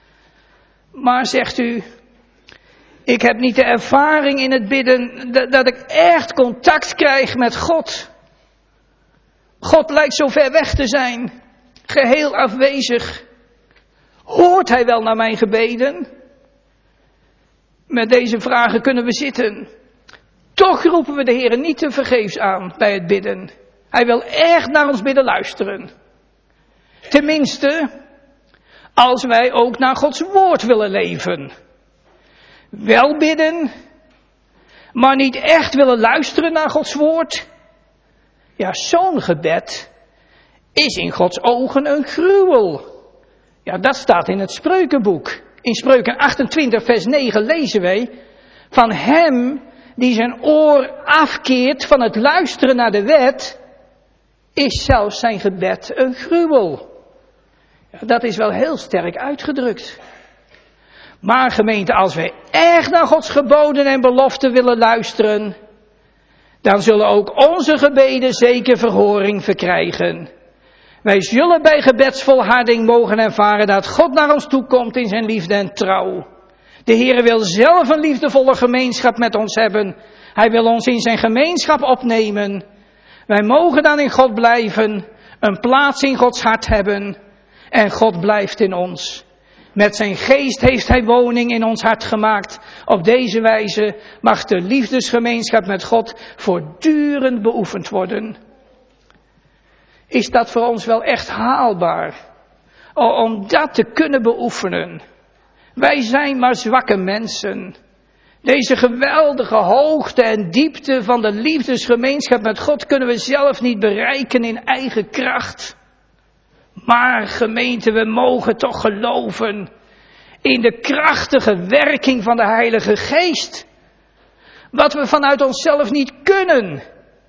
Maar zegt u, ik heb niet de ervaring in het bidden dat, dat ik echt contact krijg met God. God lijkt zo ver weg te zijn, geheel afwezig. Hoort hij wel naar mijn gebeden? Met deze vragen kunnen we zitten. Toch roepen we de Heer niet te vergeefs aan bij het bidden. Hij wil echt naar ons bidden luisteren. Tenminste, als wij ook naar Gods woord willen leven. Wel bidden, maar niet echt willen luisteren naar Gods woord. Ja, zo'n gebed is in Gods ogen een gruwel. Ja, dat staat in het Spreukenboek. In Spreuken achtentwintig vers negen lezen wij van hem die zijn oor afkeert van het luisteren naar de wet, is zelfs zijn gebed een gruwel. Ja, dat is wel heel sterk uitgedrukt. Maar gemeente, als wij echt naar Gods geboden en beloften willen luisteren, dan zullen ook onze gebeden zeker verhoring verkrijgen. Wij zullen bij gebedsvolharding mogen ervaren dat God naar ons toe komt in zijn liefde en trouw. De Heer wil zelf een liefdevolle gemeenschap met ons hebben. Hij wil ons in zijn gemeenschap opnemen. Wij mogen dan in God blijven, een plaats in Gods hart hebben en God blijft in ons. Met zijn geest heeft hij woning in ons hart gemaakt. Op deze wijze mag de liefdesgemeenschap met God voortdurend beoefend worden. Is dat voor ons wel echt haalbaar? Om dat te kunnen beoefenen. Wij zijn maar zwakke mensen. Deze geweldige hoogte en diepte van de liefdesgemeenschap met God kunnen we zelf niet bereiken in eigen kracht. Maar gemeente, we mogen toch geloven in de krachtige werking van de Heilige Geest. Wat we vanuit onszelf niet kunnen.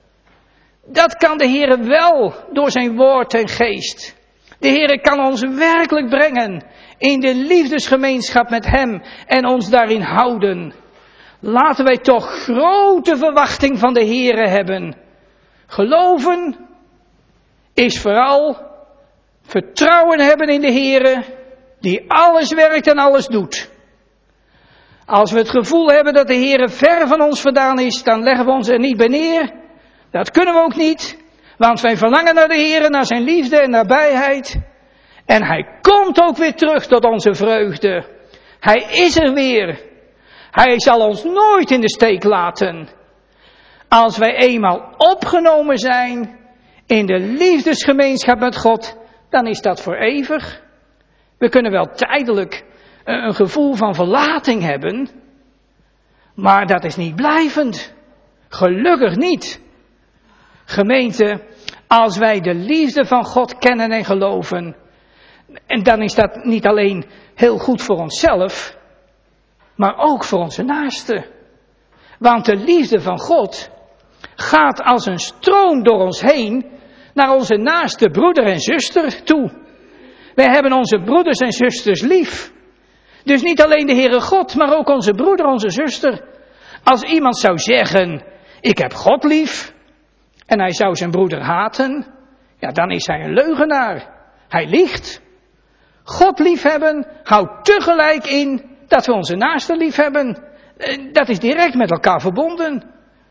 Dat kan de Heer wel door zijn woord en geest. De Heer kan ons werkelijk brengen in de liefdesgemeenschap met hem en ons daarin houden. Laten wij toch grote verwachting van de Heer hebben. Geloven is vooral vertrouwen hebben in de Heer die alles werkt en alles doet. Als we het gevoel hebben dat de Heer ver van ons vandaan is, dan leggen we ons er niet bij neer. Dat kunnen we ook niet, want wij verlangen naar de Heer, naar zijn liefde en nabijheid. En hij komt ook weer terug tot onze vreugde. Hij is er weer. Hij zal ons nooit in de steek laten. Als wij eenmaal opgenomen zijn in de liefdesgemeenschap met God, dan is dat voor eeuwig. We kunnen wel tijdelijk een gevoel van verlating hebben, maar dat is niet blijvend. Gelukkig niet. Gemeente, Als wij de liefde van God kennen en geloven. En dan is dat niet alleen heel goed voor onszelf, maar ook voor onze naasten. Want de liefde van God gaat als een stroom door ons heen naar onze naaste broeder en zuster toe. Wij hebben onze broeders en zusters lief. Dus niet alleen de Heere God, maar ook onze broeder, onze zuster. Als iemand zou zeggen, ik heb God lief, en hij zou zijn broeder haten, ja, dan is hij een leugenaar. Hij liegt. God liefhebben houdt tegelijk in dat we onze naasten liefhebben. Dat is direct met elkaar verbonden.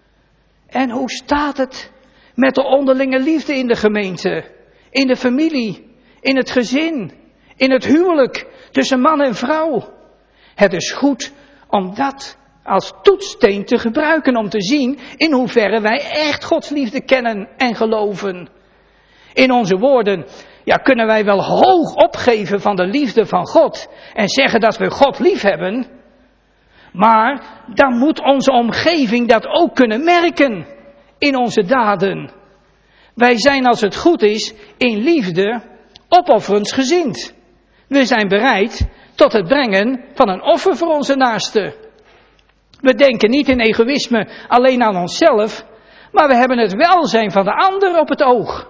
En hoe staat het met de onderlinge liefde in de gemeente, in de familie, in het gezin, in het huwelijk, tussen man en vrouw? Het is goed om dat als toetssteen te gebruiken om te zien in hoeverre wij echt Gods liefde kennen en geloven. In onze woorden, ja, kunnen wij wel hoog opgeven van de liefde van God en zeggen dat we God lief hebben, maar dan moet onze omgeving dat ook kunnen merken in onze daden. Wij zijn, als het goed is, in liefde opofferend gezind. We zijn bereid tot het brengen van een offer voor onze naasten. We denken niet in egoïsme alleen aan onszelf, maar we hebben het welzijn van de ander op het oog.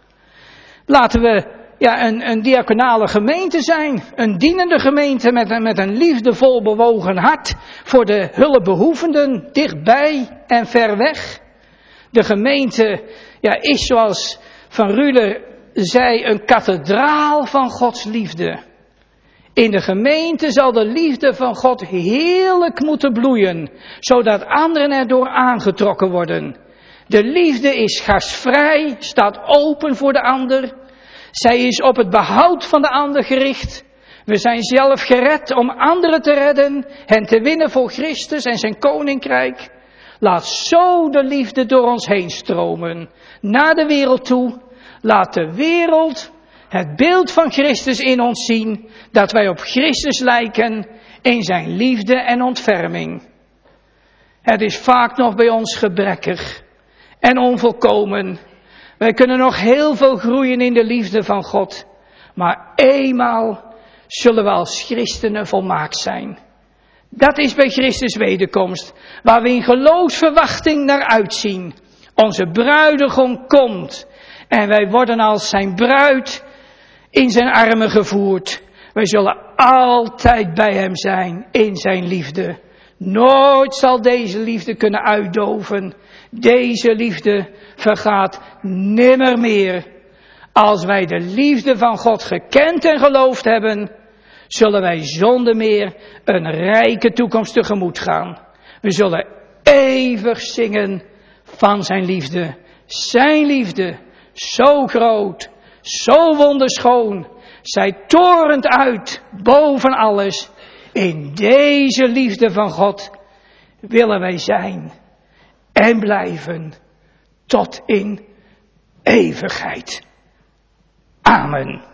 Laten we ja, een, een diaconale gemeente zijn, een dienende gemeente met, met een liefdevol bewogen hart voor de hulpbehoevenden dichtbij en ver weg. De gemeente ja, is, zoals Van Ruler zei, een kathedraal van Gods liefde. In de gemeente zal de liefde van God heerlijk moeten bloeien, zodat anderen erdoor aangetrokken worden. De liefde is gastvrij, staat open voor de ander. Zij is op het behoud van de ander gericht. We zijn zelf gered om anderen te redden, hen te winnen voor Christus en zijn koninkrijk. Laat zo de liefde door ons heen stromen, naar de wereld toe. Laat de wereld het beeld van Christus in ons zien, dat wij op Christus lijken in zijn liefde en ontferming. Het is vaak nog bij ons gebrekkig en onvolkomen. Wij kunnen nog heel veel groeien in de liefde van God, maar eenmaal zullen we als christenen volmaakt zijn. Dat is bij Christus wederkomst, waar we in geloofsverwachting naar uitzien. Onze bruidegom komt en wij worden als zijn bruid in zijn armen gevoerd. Wij zullen altijd bij hem zijn in zijn liefde. Nooit zal deze liefde kunnen uitdoven. Deze liefde vergaat nimmer meer. Als wij de liefde van God gekend en geloofd hebben, zullen wij zonder meer een rijke toekomst tegemoet gaan. We zullen eeuwig zingen van zijn liefde. Zijn liefde, zo groot, zo wonderschoon. Zij torent uit boven alles. In deze liefde van God willen wij zijn en blijven tot in eeuwigheid. Amen.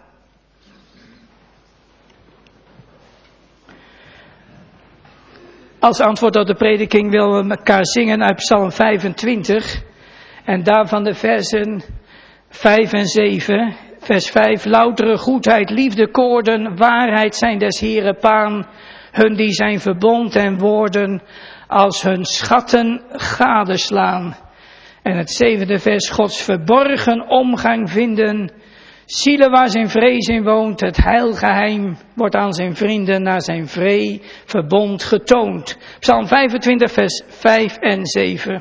Als antwoord op de prediking willen we elkaar zingen uit Psalm vijfentwintig en daarvan de versen vijf en zeven. Vers vijf, loutere goedheid, liefde, koorden, waarheid zijn des Heeren paan, hun die zijn verbond en woorden als hun schatten gadeslaan. En het zevende vers, Gods verborgen omgang vinden, zielen waar zijn vrees in woont, het heilgeheim wordt aan zijn vrienden naar zijn vree verbond getoond. Psalm vijfentwintig vers vijf en zeven.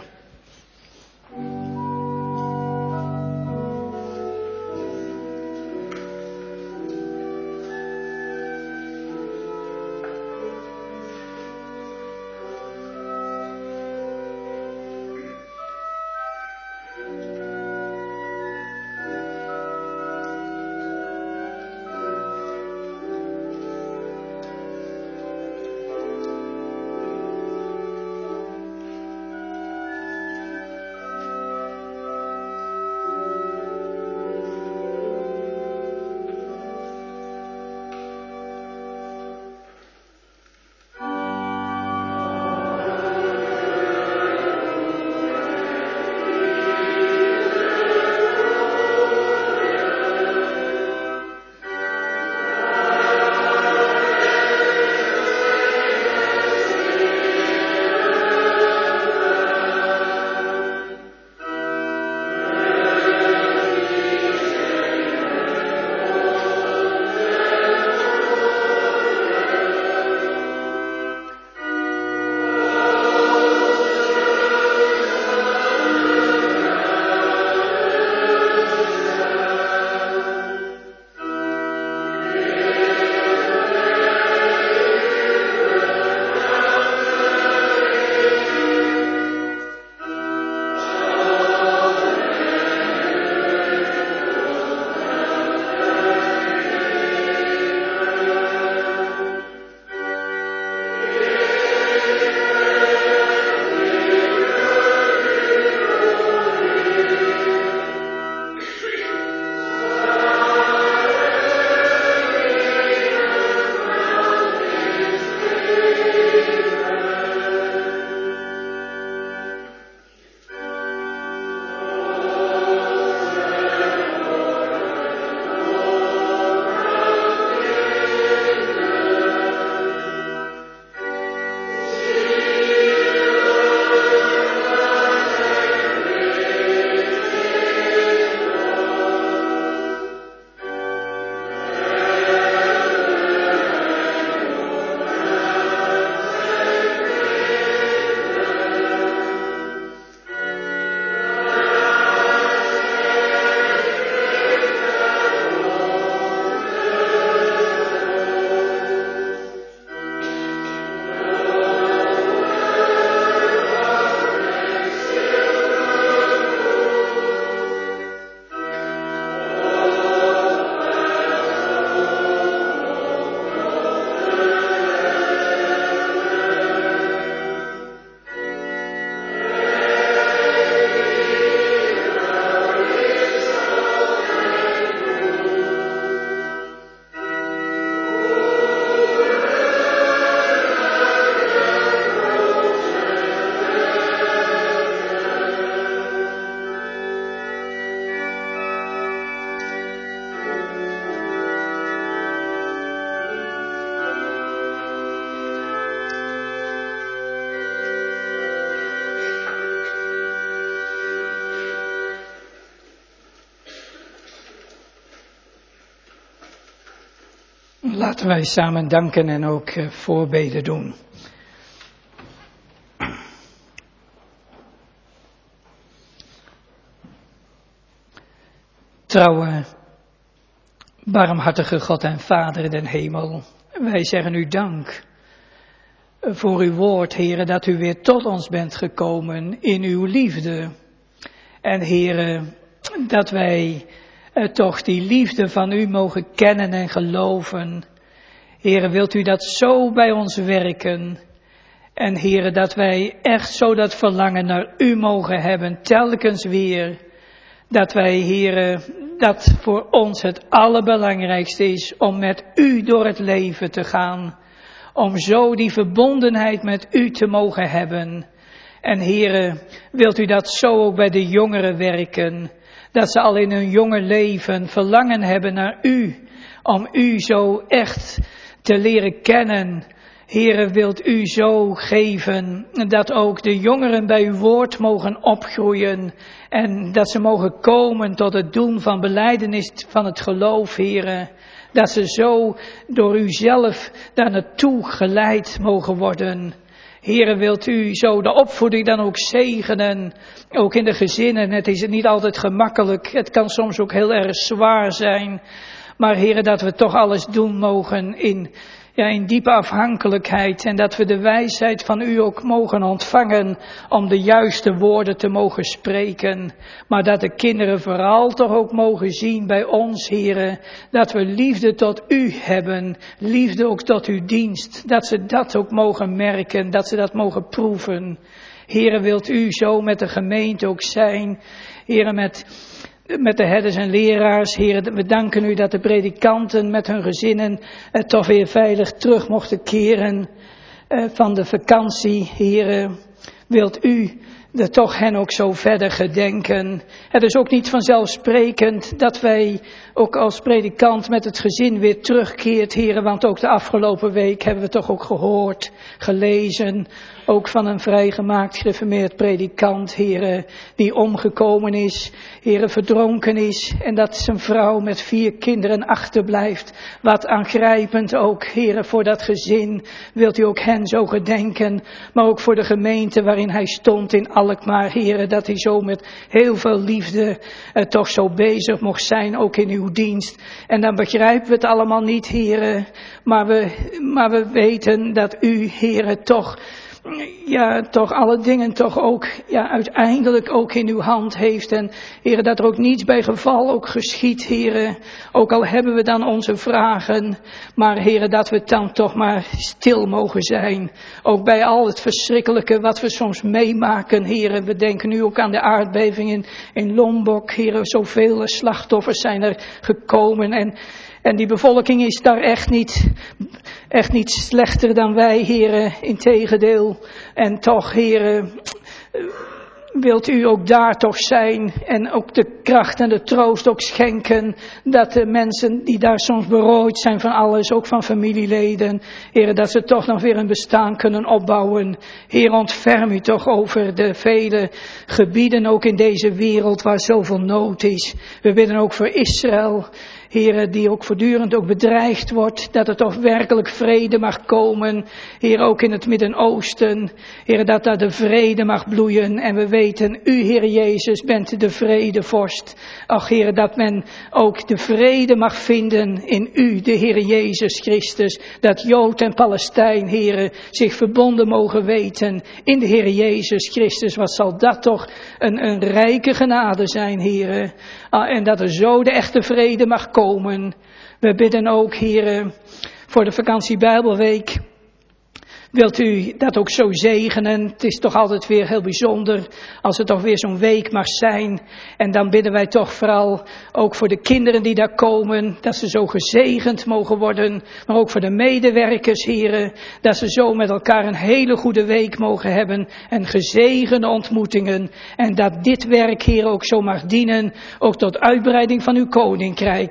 Laten wij samen danken en ook uh, voorbeden doen. Trouwe, barmhartige God en Vader in den hemel, wij zeggen u dank voor uw woord, Heere, dat u weer tot ons bent gekomen in uw liefde. En Heere, dat wij uh, toch die liefde van u mogen kennen en geloven. Heere, wilt u dat zo bij ons werken? En Heere, dat wij echt zo dat verlangen naar u mogen hebben, telkens weer. Dat wij, Heere, dat voor ons het allerbelangrijkste is om met u door het leven te gaan. Om zo die verbondenheid met u te mogen hebben. En Heere, wilt u dat zo ook bij de jongeren werken? Dat ze al in hun jonge leven verlangen hebben naar u. Om u zo echt te leren kennen. Heere, wilt u zo geven dat ook de jongeren bij uw woord mogen opgroeien. En dat ze mogen komen tot het doen van belijdenis van het geloof, Heere. Dat ze zo door u zelf daar naartoe geleid mogen worden. Heere, wilt u zo de opvoeding dan ook zegenen, ook in de gezinnen. Het is niet altijd gemakkelijk, het kan soms ook heel erg zwaar zijn. Maar Heere, dat we toch alles doen mogen in, ja, in diepe afhankelijkheid. En dat we de wijsheid van u ook mogen ontvangen om de juiste woorden te mogen spreken. Maar dat de kinderen vooral toch ook mogen zien bij ons, Heere, dat we liefde tot u hebben. Liefde ook tot uw dienst. Dat ze dat ook mogen merken, dat ze dat mogen proeven. Heere, wilt u zo met de gemeente ook zijn. Heere, met... Met de herders en leraars, Heer, we danken u dat de predikanten met hun gezinnen uh, toch weer veilig terug mochten keren uh, van de vakantie. Heer, wilt u er toch hen ook zo verder gedenken. Het is ook niet vanzelfsprekend dat wij ook als predikant met het gezin weer terugkeert, Heer, want ook de afgelopen week hebben we toch ook gehoord, gelezen, ook van een vrijgemaakt gereformeerd predikant, Heer, die omgekomen is, Heer, verdronken is en dat zijn vrouw met vier kinderen achterblijft. Wat aangrijpend ook, Heer, voor dat gezin wilt u ook hen zo gedenken, maar ook voor de gemeente waarin hij stond in Alkmaar, Heer, dat hij zo met heel veel liefde uh, toch zo bezig mocht zijn, ook in uw dienst. En dan begrijpen we het allemaal niet, Heer, maar we, maar we weten dat u, Heer, toch... Ja, toch alle dingen toch ook, ja, uiteindelijk ook in uw hand heeft. En, Heere, dat er ook niets bij geval ook geschiet, Heere. Ook al hebben we dan onze vragen. Maar, Heere, dat we dan toch maar stil mogen zijn. Ook bij al het verschrikkelijke wat we soms meemaken, Heere. We denken nu ook aan de aardbeving in, in Lombok, Heere. Zoveel slachtoffers zijn er gekomen. En, en die bevolking is daar echt niet... Echt niet slechter dan wij, Heere, integendeel. En toch, Heere, wilt u ook daar toch zijn en ook de kracht en de troost ook schenken. Dat de mensen die daar soms berooid zijn van alles, ook van familieleden, Heere, dat ze toch nog weer een bestaan kunnen opbouwen. Heer, ontferm u toch over de vele gebieden ook in deze wereld waar zoveel nood is. We bidden ook voor Israël. Heer, die ook voortdurend ook bedreigd wordt, dat er toch werkelijk vrede mag komen. Heer, ook in het Midden-Oosten. Heer, dat daar de vrede mag bloeien. En we weten, u, Heer Jezus, bent de vredevorst. Ach, Heer, dat men ook de vrede mag vinden in u, de Heer Jezus Christus. Dat Jood en Palestijn, Heer, zich verbonden mogen weten in de Heer Jezus Christus. Wat zal dat toch een, een rijke genade zijn, Heer. Ah, en dat er zo de echte vrede mag komen. Komen. We bidden ook, Heere, voor de vakantie Bijbelweek. Wilt u dat ook zo zegenen? Het is toch altijd weer heel bijzonder als het toch weer zo'n week mag zijn. En dan bidden wij toch vooral ook voor de kinderen die daar komen. Dat ze zo gezegend mogen worden. Maar ook voor de medewerkers, heren. Dat ze zo met elkaar een hele goede week mogen hebben. En gezegende ontmoetingen. En dat dit werk, heren, ook zo mag dienen. Ook tot uitbreiding van uw koninkrijk.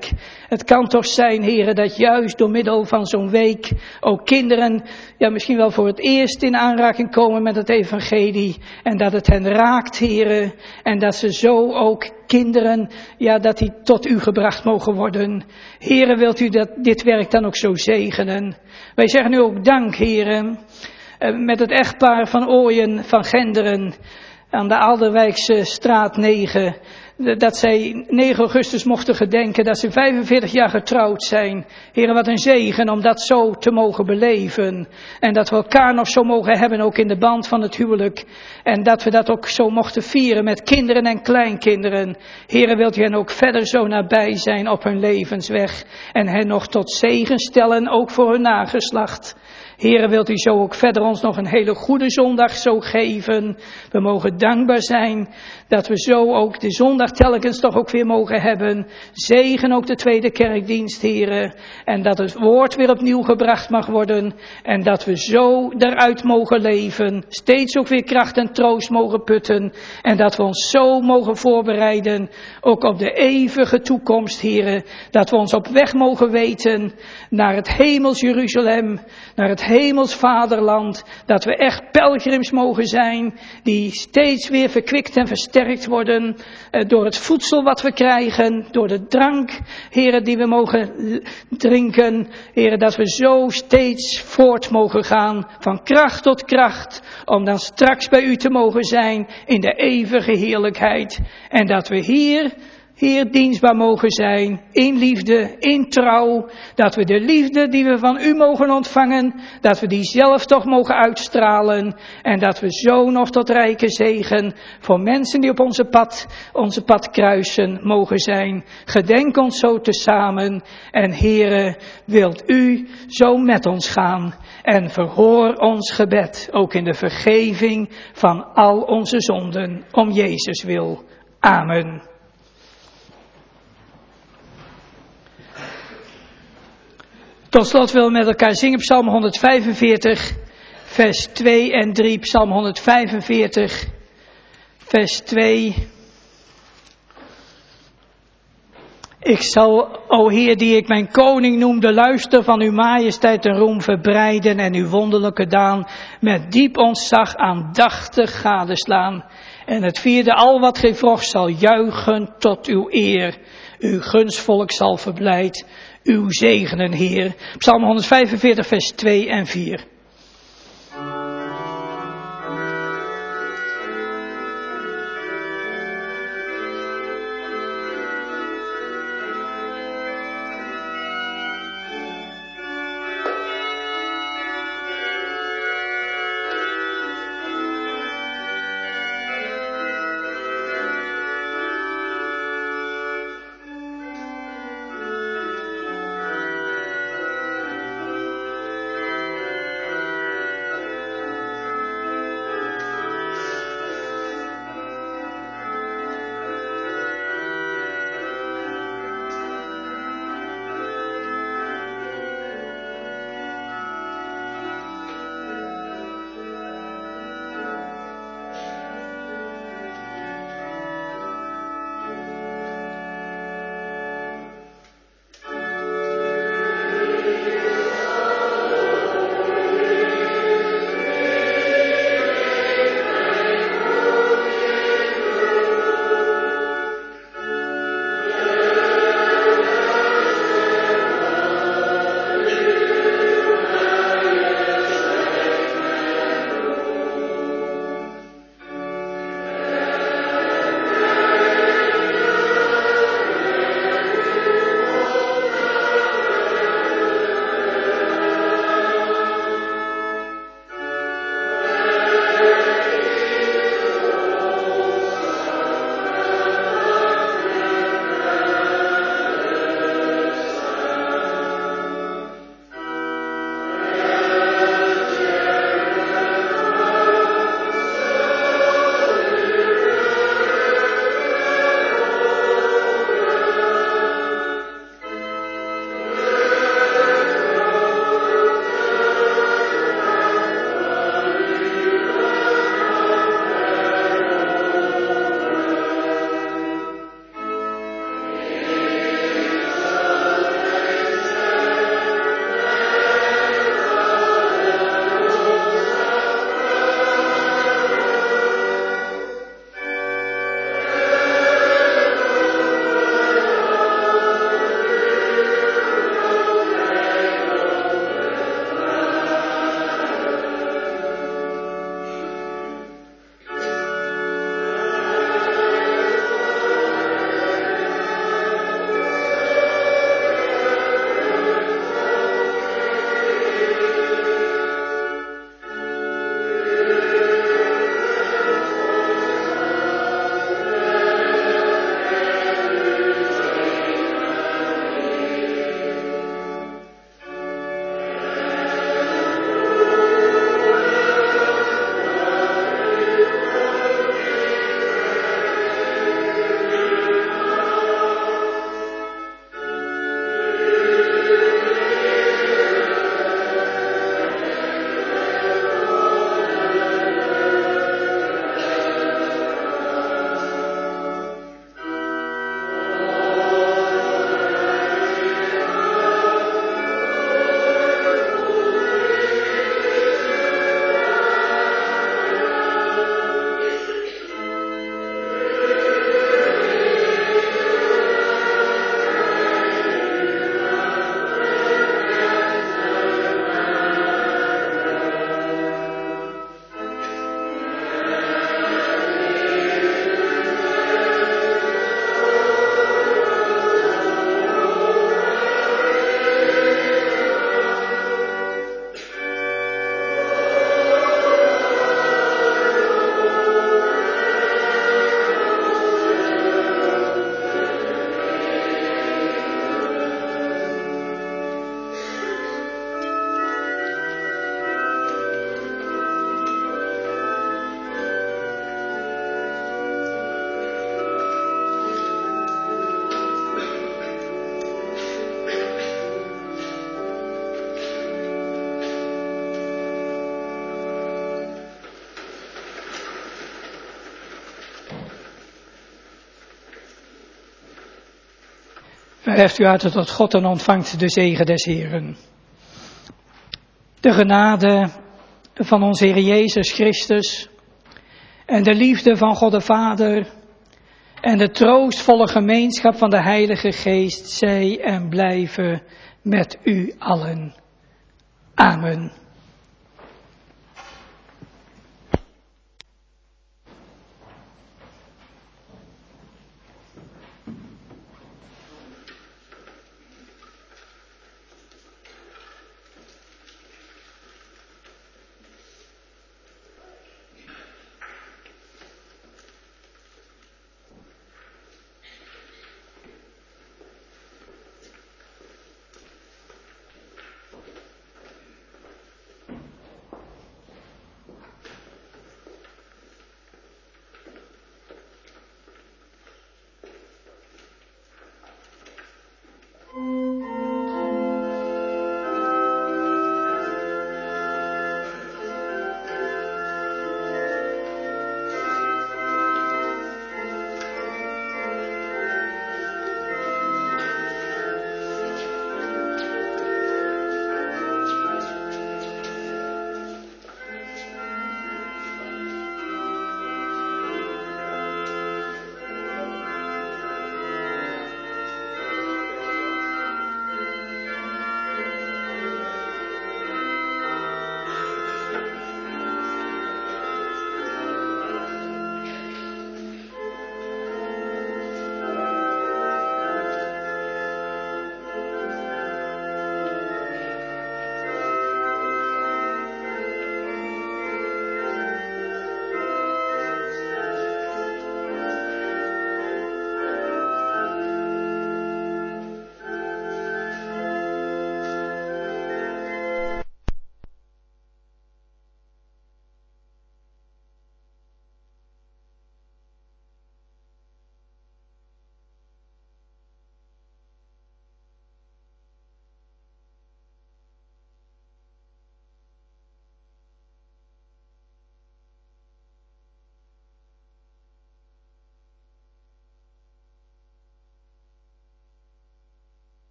Het kan toch zijn, heren, dat juist door middel van zo'n week ook kinderen, ja misschien wel voor het eerst in aanraking komen met het evangelie. En dat het hen raakt, heren. En dat ze zo ook kinderen, ja dat die tot u gebracht mogen worden. Heren, wilt u dat, dit werk dan ook zo zegenen? Wij zeggen u ook dank, heren. Met het echtpaar van Ooyen van Genderen aan de Alderwijkse straat negen. Dat zij negen augustus mochten gedenken dat ze vijfenveertig jaar getrouwd zijn. Heren, wat een zegen om dat zo te mogen beleven. En dat we elkaar nog zo mogen hebben ook in de band van het huwelijk. En dat we dat ook zo mochten vieren met kinderen en kleinkinderen. Heren, wilt u hen ook verder zo nabij zijn op hun levensweg. En hen nog tot zegen stellen, ook voor hun nageslacht. Heren, wilt u zo ook verder ons nog een hele goede zondag zo geven. We mogen dankbaar zijn dat we zo ook de zondag telkens toch ook weer mogen hebben. Zegen ook de tweede kerkdienst, heren. En dat het woord weer opnieuw gebracht mag worden. En dat we zo eruit mogen leven. Steeds ook weer kracht en troost mogen putten. En dat we ons zo mogen voorbereiden. Ook op de eeuwige toekomst, heren. Dat we ons op weg mogen weten naar het hemels Jeruzalem. Naar het hemels vaderland. Dat we echt pelgrims mogen zijn. Die steeds weer verkwikt en versterkt worden. Eh, door het voedsel wat we krijgen. Door de drank, heren, die we mogen drinken. Heren, dat we zo steeds voort mogen gaan. Van kracht tot kracht. Om dan straks bij u te mogen zijn. In de eeuwige heerlijkheid. En dat we hier... Heer, dienstbaar mogen zijn, in liefde, in trouw, dat we de liefde die we van u mogen ontvangen, dat we die zelf toch mogen uitstralen en dat we zo nog tot rijke zegen voor mensen die op onze pad, onze pad kruisen mogen zijn. Gedenk ons zo tezamen en Heere, wilt u zo met ons gaan en verhoor ons gebed, ook in de vergeving van al onze zonden, om Jezus wil. Amen. Tot slot willen we met elkaar zingen Psalm honderdvijfenveertig, vers twee en drie. Psalm honderdvijfenveertig, vers twee. Ik zal, o Heer, die ik mijn koning noem, de luister van uw majesteit en roem verbreiden en uw wonderlijke daan met diep ontzag aandachtig gadeslaan. En het vierde, al wat gij vrocht, zal juichen tot uw eer. Uw gunstvolk zal verblijd uw zegenen, Heer. Psalm honderdvijfenveertig, vers twee en vier. Verheft uw harten tot God en ontvangt de zegen des Heeren. De genade van onze Heer Jezus Christus en de liefde van God de Vader en de troostvolle gemeenschap van de Heilige Geest zij en blijven met u allen. Amen.